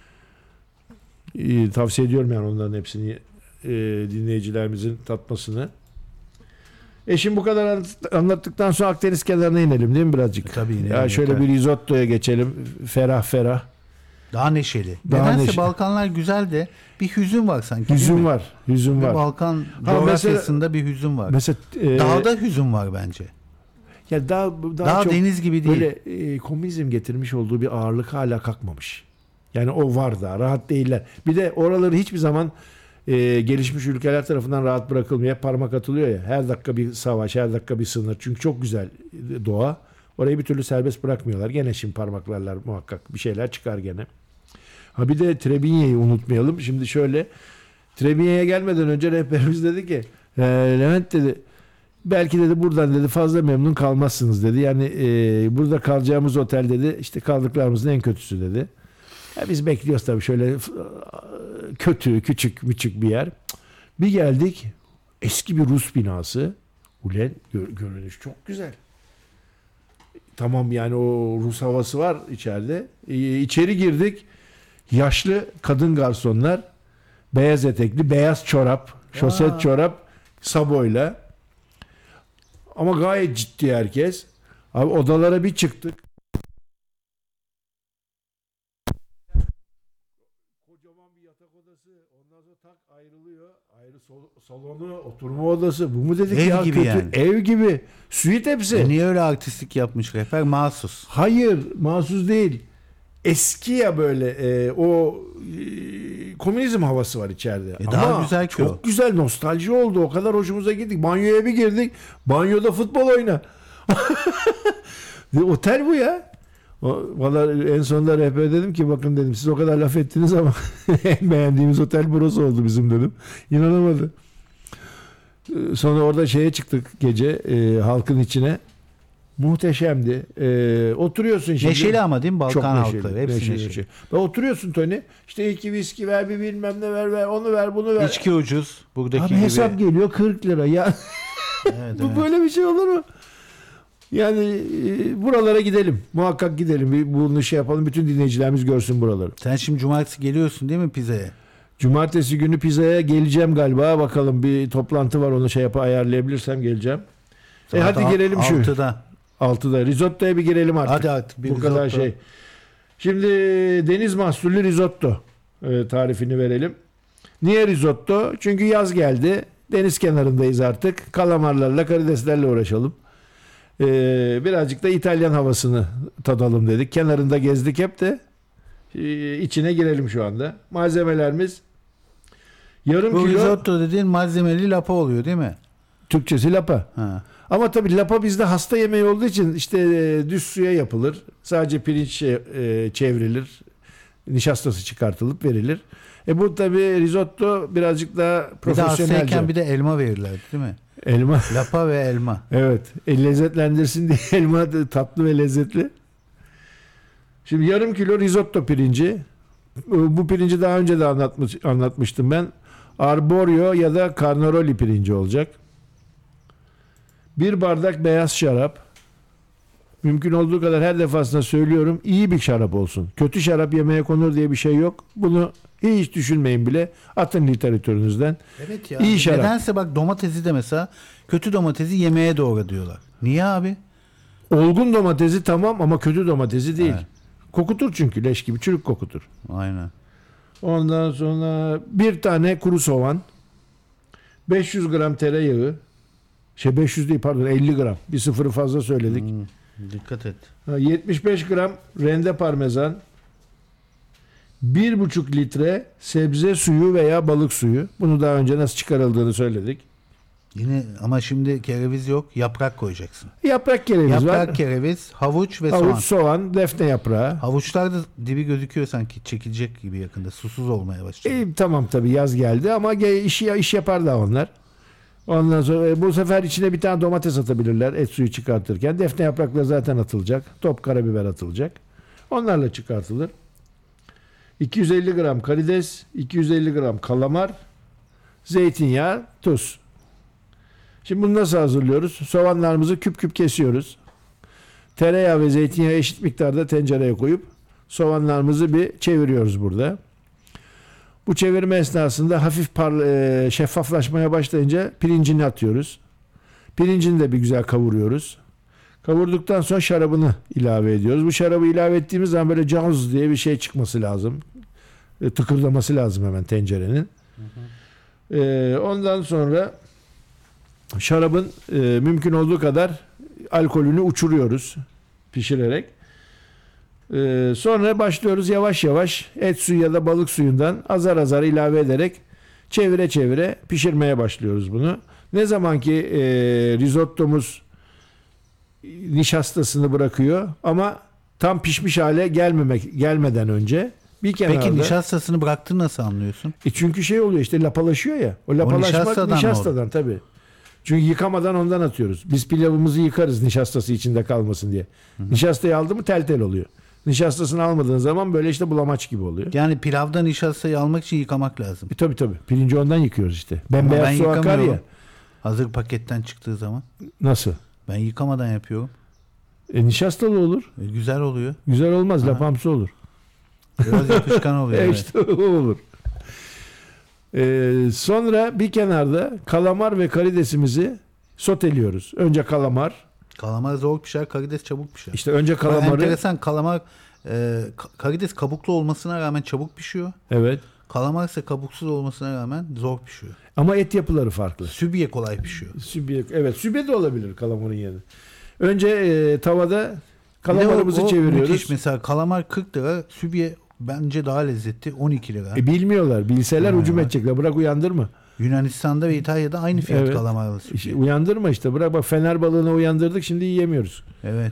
Speaker 2: Ee, tavsiye ediyorum yani onların hepsini e, dinleyicilerimizin tatmasını. E şimdi bu kadar anlattıktan sonra Akdeniz kenarına inelim değil mi birazcık?
Speaker 1: E, tabii inelim.
Speaker 2: Ya şöyle
Speaker 1: yeter.
Speaker 2: bir risottoya geçelim. Ferah ferah.
Speaker 1: Daha neşeli.
Speaker 2: Daha
Speaker 1: Nedense
Speaker 2: neşeli.
Speaker 1: Balkanlar güzel de bir hüzün var sanki. değil
Speaker 2: Hüzün
Speaker 1: mi?
Speaker 2: var. Hüzün
Speaker 1: Bir
Speaker 2: var.
Speaker 1: Balkan
Speaker 2: Ha,
Speaker 1: coğrafyasında bir hüzün var.
Speaker 2: Mesela e,
Speaker 1: Dağda hüzün var bence.
Speaker 2: ya daha, daha,
Speaker 1: Daha
Speaker 2: çok
Speaker 1: deniz gibi değil.
Speaker 2: böyle e, komünizm getirmiş olduğu bir ağırlık hala kalkmamış. Yani o var da rahat değiller. Bir de oraları hiçbir zaman e, gelişmiş ülkeler tarafından rahat bırakılmıyor. Hep parmak atılıyor ya. Her dakika bir savaş, her dakika bir sınır. Çünkü çok güzel doğa. Orayı bir türlü serbest bırakmıyorlar. Gene şimdi parmaklarlar muhakkak bir şeyler çıkar gene. Ha bir de Trebinye'yi unutmayalım. Şimdi şöyle, Trebinye'ye gelmeden önce rehberimiz dedi ki e, Levent dedi, belki dedi buradan dedi fazla memnun kalmazsınız dedi. Yani e, burada kalacağımız otel dedi işte kaldıklarımızın en kötüsü dedi. Ya biz bekliyoruz tabii şöyle kötü, küçük, küçük bir yer. Bir geldik, eski bir Rus binası. Ulen gör, görünüş çok güzel. Tamam yani o Rus havası var içeride. E, içeri girdik. Yaşlı kadın garsonlar, beyaz etekli, beyaz çorap, şoset
Speaker 1: Aa. çorap,
Speaker 2: saboyla. Ama gayet ciddi herkes. Abi odalara bir çıktık. Kocaman bir yatak odası. Ondan sonra tak ayrılıyor. Ayrı sol- salonu, oturma odası. Bu mu dedik
Speaker 1: Ev
Speaker 2: ya?
Speaker 1: gibi
Speaker 2: Kötü.
Speaker 1: yani.
Speaker 2: Ev gibi. Suite hepsi.
Speaker 1: E niye öyle artistlik yapmış rehber? Mahsus.
Speaker 2: Hayır, mahsus değil. Eski ya böyle e, o e, komünizm havası var içeride.
Speaker 1: E daha
Speaker 2: Ama
Speaker 1: güzel ki
Speaker 2: çok
Speaker 1: o.
Speaker 2: güzel nostalji oldu. O kadar hoşumuza gittik. Banyoya bir girdik. Banyoda futbol oyna. Otel bu ya. O, vallahi en sonunda rehber dedim ki bakın dedim siz o kadar laf ettiniz ama en beğendiğimiz otel burası oldu bizim dedim. İnanamadı. Sonra orada şeye çıktık gece e, halkın içine. Muhteşemdi. Ee, oturuyorsun şimdi.
Speaker 1: Neşeli ama değil mi? Balkan
Speaker 2: Çok
Speaker 1: halkları.
Speaker 2: neşeli,
Speaker 1: Hepsi
Speaker 2: neşeli,
Speaker 1: neşeli.
Speaker 2: neşeli. Ve oturuyorsun Tony. İşte iki viski ver, bir bilmem ne ver, ver onu ver, bunu ver.
Speaker 1: İçki ucuz. Buradaki
Speaker 2: Abi
Speaker 1: gibi.
Speaker 2: hesap geliyor kırk lira. Ya
Speaker 1: Evet,
Speaker 2: bu
Speaker 1: evet.
Speaker 2: böyle bir şey olur mu? Yani e, buralara gidelim. Muhakkak gidelim. Bir bunu şey yapalım. Bütün dinleyicilerimiz görsün buraları.
Speaker 1: Sen şimdi cumartesi geliyorsun değil mi pizzaya?
Speaker 2: Cumartesi günü pizzaya geleceğim galiba. Bakalım bir toplantı var. Onu şey yapıp ayarlayabilirsem geleceğim. E hadi
Speaker 1: Saat
Speaker 2: girelim şu.
Speaker 1: altıda.
Speaker 2: altıda. Risotto'ya bir girelim artık.
Speaker 1: Hadi artık bir
Speaker 2: Bu
Speaker 1: risotto.
Speaker 2: kadar şey. Şimdi deniz mahsullü risotto e, tarifini verelim. Niye risotto? Çünkü yaz geldi. Deniz kenarındayız artık. Kalamarlarla, karideslerle uğraşalım. Ee, birazcık da İtalyan havasını tadalım dedik. Kenarında gezdik hep de ee, içine girelim şu anda. Malzemelerimiz yarım
Speaker 1: Bu
Speaker 2: kilo.
Speaker 1: risotto dediğin malzemeli lapa oluyor değil mi?
Speaker 2: Türkçesi lapa.
Speaker 1: Ha.
Speaker 2: Ama tabii lapa bizde hasta yemeği olduğu için işte e, düz suya yapılır. Sadece pirinç şey, e, çevrilir. Nişastası çıkartılıp verilir. E bu tabii risotto birazcık daha
Speaker 1: Bir de
Speaker 2: profesyonelce.
Speaker 1: hastayken bir de elma verirler değil mi?
Speaker 2: Elma.
Speaker 1: Lapa ve elma.
Speaker 2: Evet. E, lezzetlendirsin diye elma da tatlı ve lezzetli. Şimdi yarım kilo risotto pirinci. Bu pirinci daha önce de anlatmış, anlatmıştım ben. Arborio ya da Carnaroli pirinci olacak. Bir bardak beyaz şarap. Mümkün olduğu kadar her defasında söylüyorum. İyi bir şarap olsun. Kötü şarap yemeğe konur diye bir şey yok. Bunu hiç düşünmeyin bile. Atın literatürünüzden.
Speaker 1: Evet ya.
Speaker 2: İyi şarap.
Speaker 1: Nedense bak domatesi de mesela kötü domatesi yemeğe doğru diyorlar. Niye abi?
Speaker 2: Olgun domatesi tamam ama kötü domatesi değil.
Speaker 1: Evet.
Speaker 2: Kokutur çünkü leş gibi çürük kokutur.
Speaker 1: Aynen.
Speaker 2: Ondan sonra bir tane kuru soğan, beş yüz gram tereyağı, şey beş yüz değil pardon elli gram. Bir sıfırı fazla söyledik.
Speaker 1: Hmm, dikkat et.
Speaker 2: Ha, yetmiş beş gram rende parmesan, bir buçuk litre sebze suyu veya balık suyu. Bunu daha önce nasıl çıkarıldığını söyledik.
Speaker 1: Yine ama şimdi kereviz yok. Yaprak koyacaksın.
Speaker 2: Yaprak kereviz
Speaker 1: Yaprak
Speaker 2: var.
Speaker 1: kereviz, havuç ve
Speaker 2: Havuç,
Speaker 1: soğan.
Speaker 2: soğan, defne yaprağı.
Speaker 1: Havuçlar da dibi gözüküyor sanki çekilecek gibi yakında. Susuz olmaya başladı.
Speaker 2: E, tamam tabii yaz geldi ama ge- iş, iş yapar da onlar. Ondan sonra e, bu sefer içine bir tane domates atabilirler et suyu çıkartırken. Defne yaprakları zaten atılacak. Top karabiber atılacak. Onlarla çıkartılır. iki yüz elli gram karides, iki yüz elli gram kalamar, zeytinyağı, tuz. Şimdi bunu nasıl hazırlıyoruz? Soğanlarımızı küp küp kesiyoruz. Tereyağı ve zeytinyağı eşit miktarda tencereye koyup soğanlarımızı bir çeviriyoruz burada. Bu çevirme esnasında hafif par e, şeffaflaşmaya başlayınca pirincini atıyoruz. Pirincini de bir güzel kavuruyoruz. Kavurduktan sonra şarabını ilave ediyoruz. Bu şarabı ilave ettiğimiz zaman böyle caz diye bir şey çıkması lazım. E, tıkırdaması lazım hemen tencerenin. Hı hı. E, ondan sonra şarabın e, mümkün olduğu kadar alkolünü uçuruyoruz pişirerek. Ee, sonra başlıyoruz yavaş yavaş et suyu ya da balık suyundan azar azar ilave ederek çevire çevire pişirmeye başlıyoruz bunu. Ne zaman ki e, risottomuz nişastasını bırakıyor ama tam pişmiş hale gelmemek gelmeden önce bir kenarda.
Speaker 1: Peki nişastasını bıraktığını nasıl anlıyorsun?
Speaker 2: E çünkü şey oluyor işte lapalaşıyor ya. O lapalaşmak
Speaker 1: nişastadan
Speaker 2: nişastadan,
Speaker 1: mı
Speaker 2: tabii. Çünkü yıkamadan ondan atıyoruz. Biz pilavımızı yıkarız nişastası içinde kalmasın diye. Hı-hı. Nişastayı aldı mı tel tel oluyor. Nişastasını almadığın zaman böyle işte bulamaç gibi oluyor.
Speaker 1: Yani pilavda nişastayı almak için yıkamak lazım.
Speaker 2: E, tabii tabii. Pirinci ondan yıkıyoruz işte. Bembeyaz
Speaker 1: ben
Speaker 2: su akar ya.
Speaker 1: Hazır paketten çıktığı zaman.
Speaker 2: Nasıl?
Speaker 1: Ben yıkamadan yapıyorum.
Speaker 2: E, nişastalı olur.
Speaker 1: E, güzel oluyor.
Speaker 2: Güzel olmaz.
Speaker 1: Aha.
Speaker 2: Lapamsı olur.
Speaker 1: Biraz yapışkan oluyor.
Speaker 2: e
Speaker 1: Evet.
Speaker 2: işte o olur. E, sonra bir kenarda kalamar ve karidesimizi soteliyoruz. Önce kalamar.
Speaker 1: Kalamar zor pişer, karides çabuk pişer.
Speaker 2: İşte önce
Speaker 1: Kalamarı...
Speaker 2: kalamarı.
Speaker 1: Enteresan, kalamar e, karides kabuklu olmasına rağmen çabuk pişiyor.
Speaker 2: Evet.
Speaker 1: Kalamar ise kabuksuz olmasına rağmen zor pişiyor.
Speaker 2: Ama et yapıları farklı.
Speaker 1: Sübye kolay pişiyor.
Speaker 2: Sübye, evet, sübye de olabilir kalamarın yerine. Önce e, tavada kalamarımızı
Speaker 1: o, o
Speaker 2: çeviriyoruz.
Speaker 1: Müthiş. Mesela kalamar kırk lira, sübye bence daha lezzetli on iki lira.
Speaker 2: E, bilmiyorlar. Bilseler
Speaker 1: Ha,
Speaker 2: hücum
Speaker 1: evet.
Speaker 2: edecekler. Bırak uyandırma.
Speaker 1: Yunanistan'da ve İtalya'da aynı fiyat
Speaker 2: Evet.
Speaker 1: kalamarlı sübye.
Speaker 2: İşte uyandırma işte. Bırak bak, fener balığını uyandırdık, şimdi yiyemiyoruz.
Speaker 1: Evet.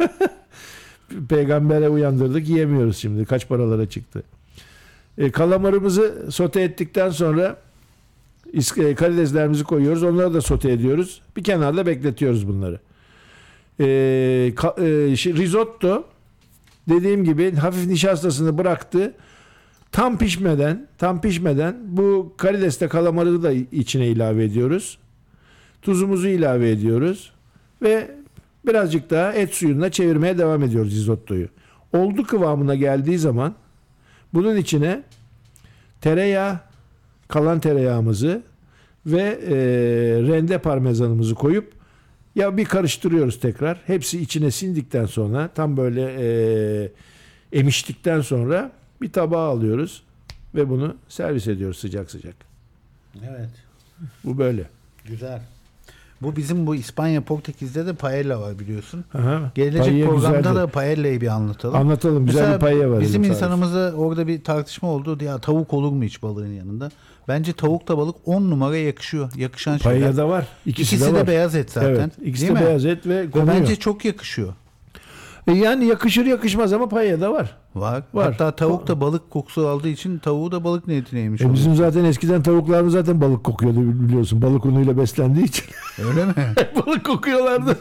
Speaker 2: Peygambere uyandırdık, yiyemiyoruz şimdi. Kaç paralara çıktı. E, kalamarımızı sote ettikten sonra isk- karideslerimizi koyuyoruz. Onları da sote ediyoruz. Bir kenarda bekletiyoruz bunları. E, ka- e, şey, risotto dediğim gibi hafif nişastasını bıraktı. Tam pişmeden, tam pişmeden bu karidesle kalamarı da içine ilave ediyoruz. Tuzumuzu ilave ediyoruz ve Birazcık daha et suyuna çevirmeye devam ediyoruz risottoyu. Oldu kıvamına geldiği zaman bunun içine tereyağı, kalan tereyağımızı ve e, rende parmesanımızı koyup ya bir karıştırıyoruz tekrar. Hepsi içine sindikten sonra tam böyle e, emiştikten sonra bir tabağa alıyoruz ve bunu servis ediyoruz sıcak sıcak.
Speaker 1: Evet.
Speaker 2: Bu böyle.
Speaker 1: Güzel. Bu bizim bu İspanya Portekiz'de de paella var biliyorsun.
Speaker 2: Aha,
Speaker 1: Gelecek
Speaker 2: paella
Speaker 1: programda
Speaker 2: güzeldi.
Speaker 1: da paella'yı bir anlatalım.
Speaker 2: Anlatalım. Güzel
Speaker 1: Mesela
Speaker 2: bir paella var.
Speaker 1: bizim
Speaker 2: elim
Speaker 1: insanımızda orada bir tartışma oldu. Ya tavuk olur mu hiç balığın yanında? Bence tavukla balık on numara yakışıyor. Yakışan şeyler.
Speaker 2: paella da var. İkisi,
Speaker 1: İkisi
Speaker 2: de,
Speaker 1: de
Speaker 2: var.
Speaker 1: beyaz et zaten.
Speaker 2: Evet, ikisi
Speaker 1: Değil
Speaker 2: de
Speaker 1: mi?
Speaker 2: beyaz et ve
Speaker 1: Ve
Speaker 2: konuyor.
Speaker 1: bence çok yakışıyor.
Speaker 2: E yani yakışır yakışmaz ama paella da var.
Speaker 1: Var.
Speaker 2: Var.
Speaker 1: Hatta tavuk da balık kokusu aldığı için tavuğu da balık niyetine yemiş
Speaker 2: E
Speaker 1: oluyor.
Speaker 2: bizim zaten eskiden tavuklarımız zaten balık kokuyordu biliyorsun. Balık unuyla beslendiği için.
Speaker 1: Öyle mi?
Speaker 2: balık kokuyorlardı.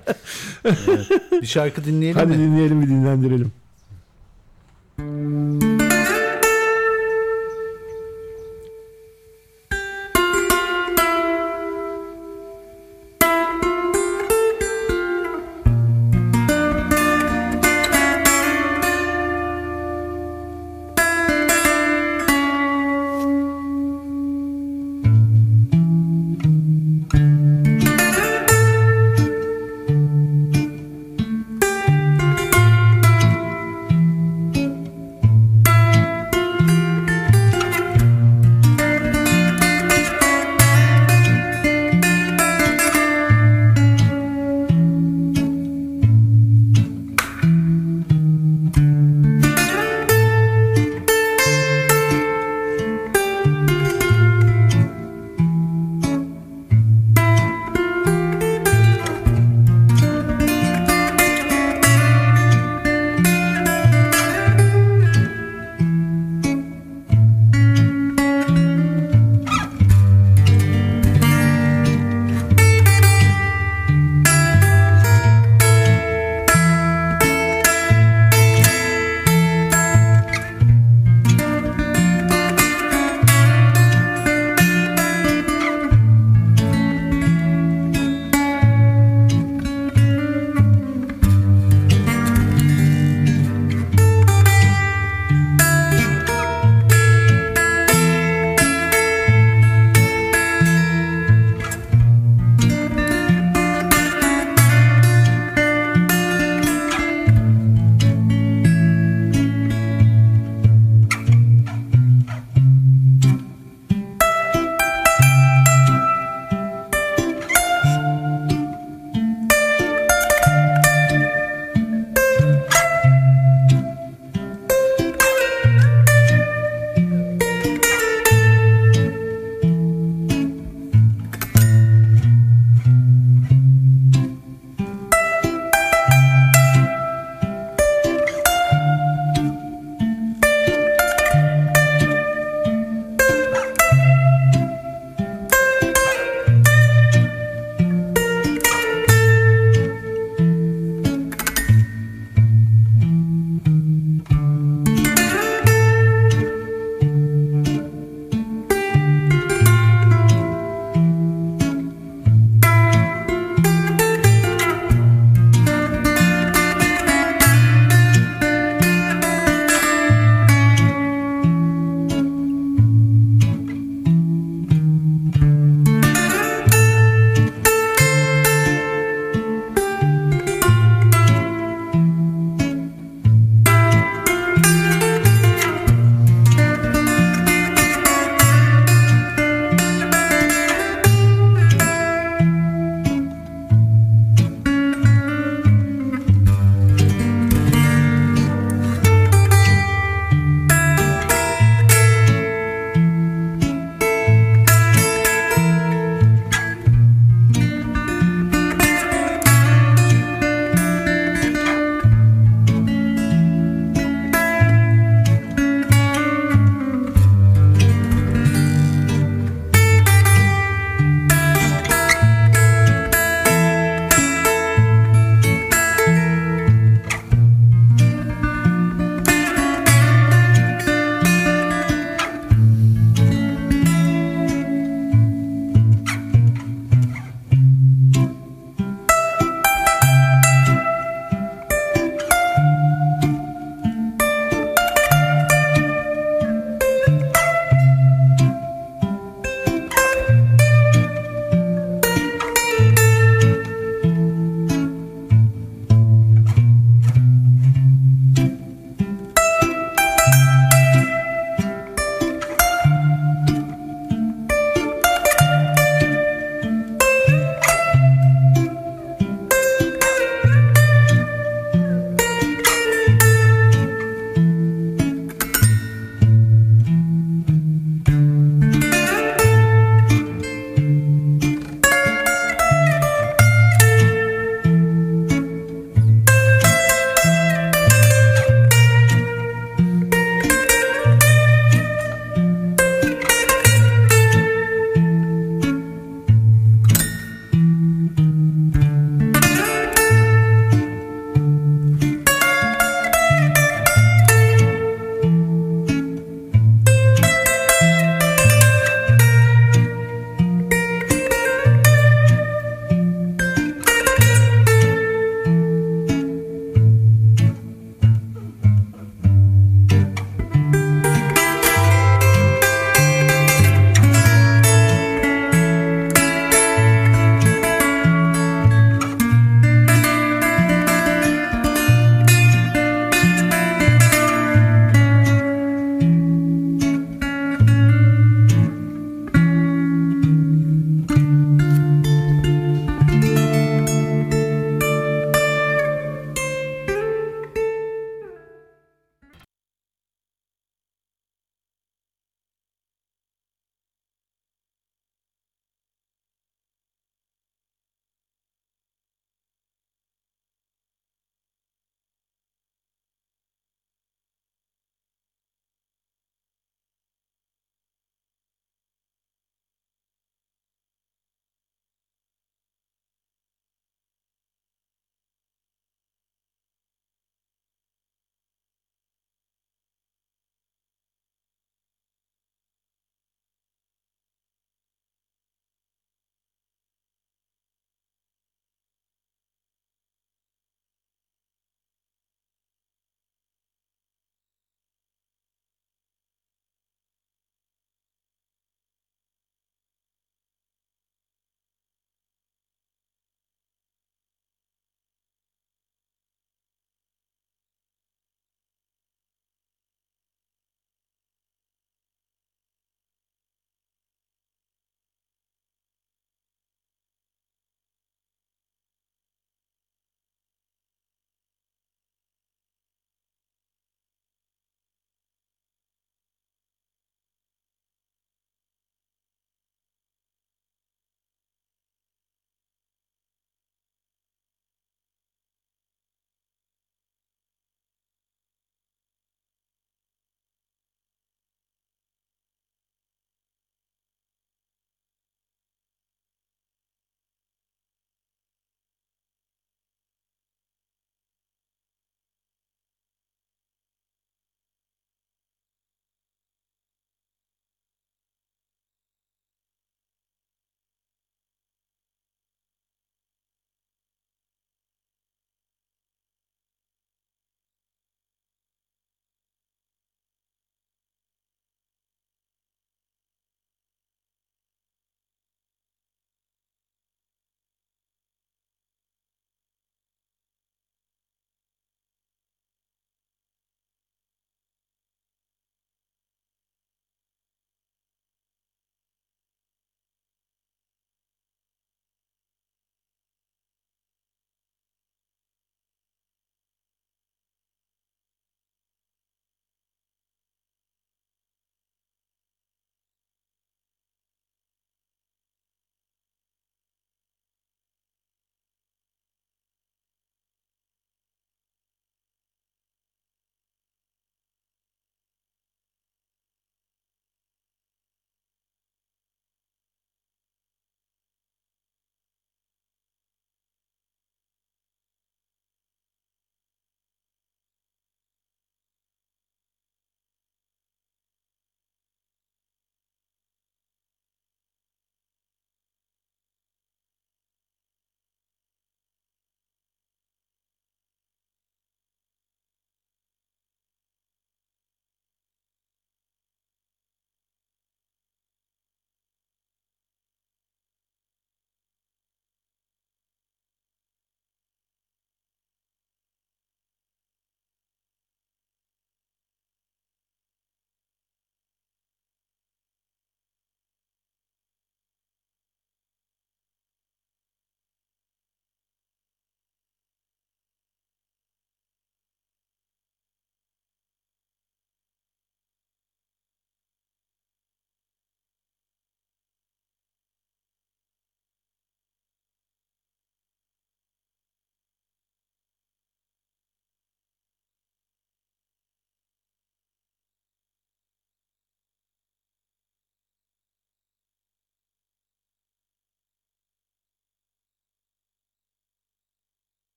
Speaker 1: Evet. Bir şarkı dinleyelim
Speaker 2: Hadi
Speaker 1: mi?
Speaker 2: dinleyelim bir dinlendirelim.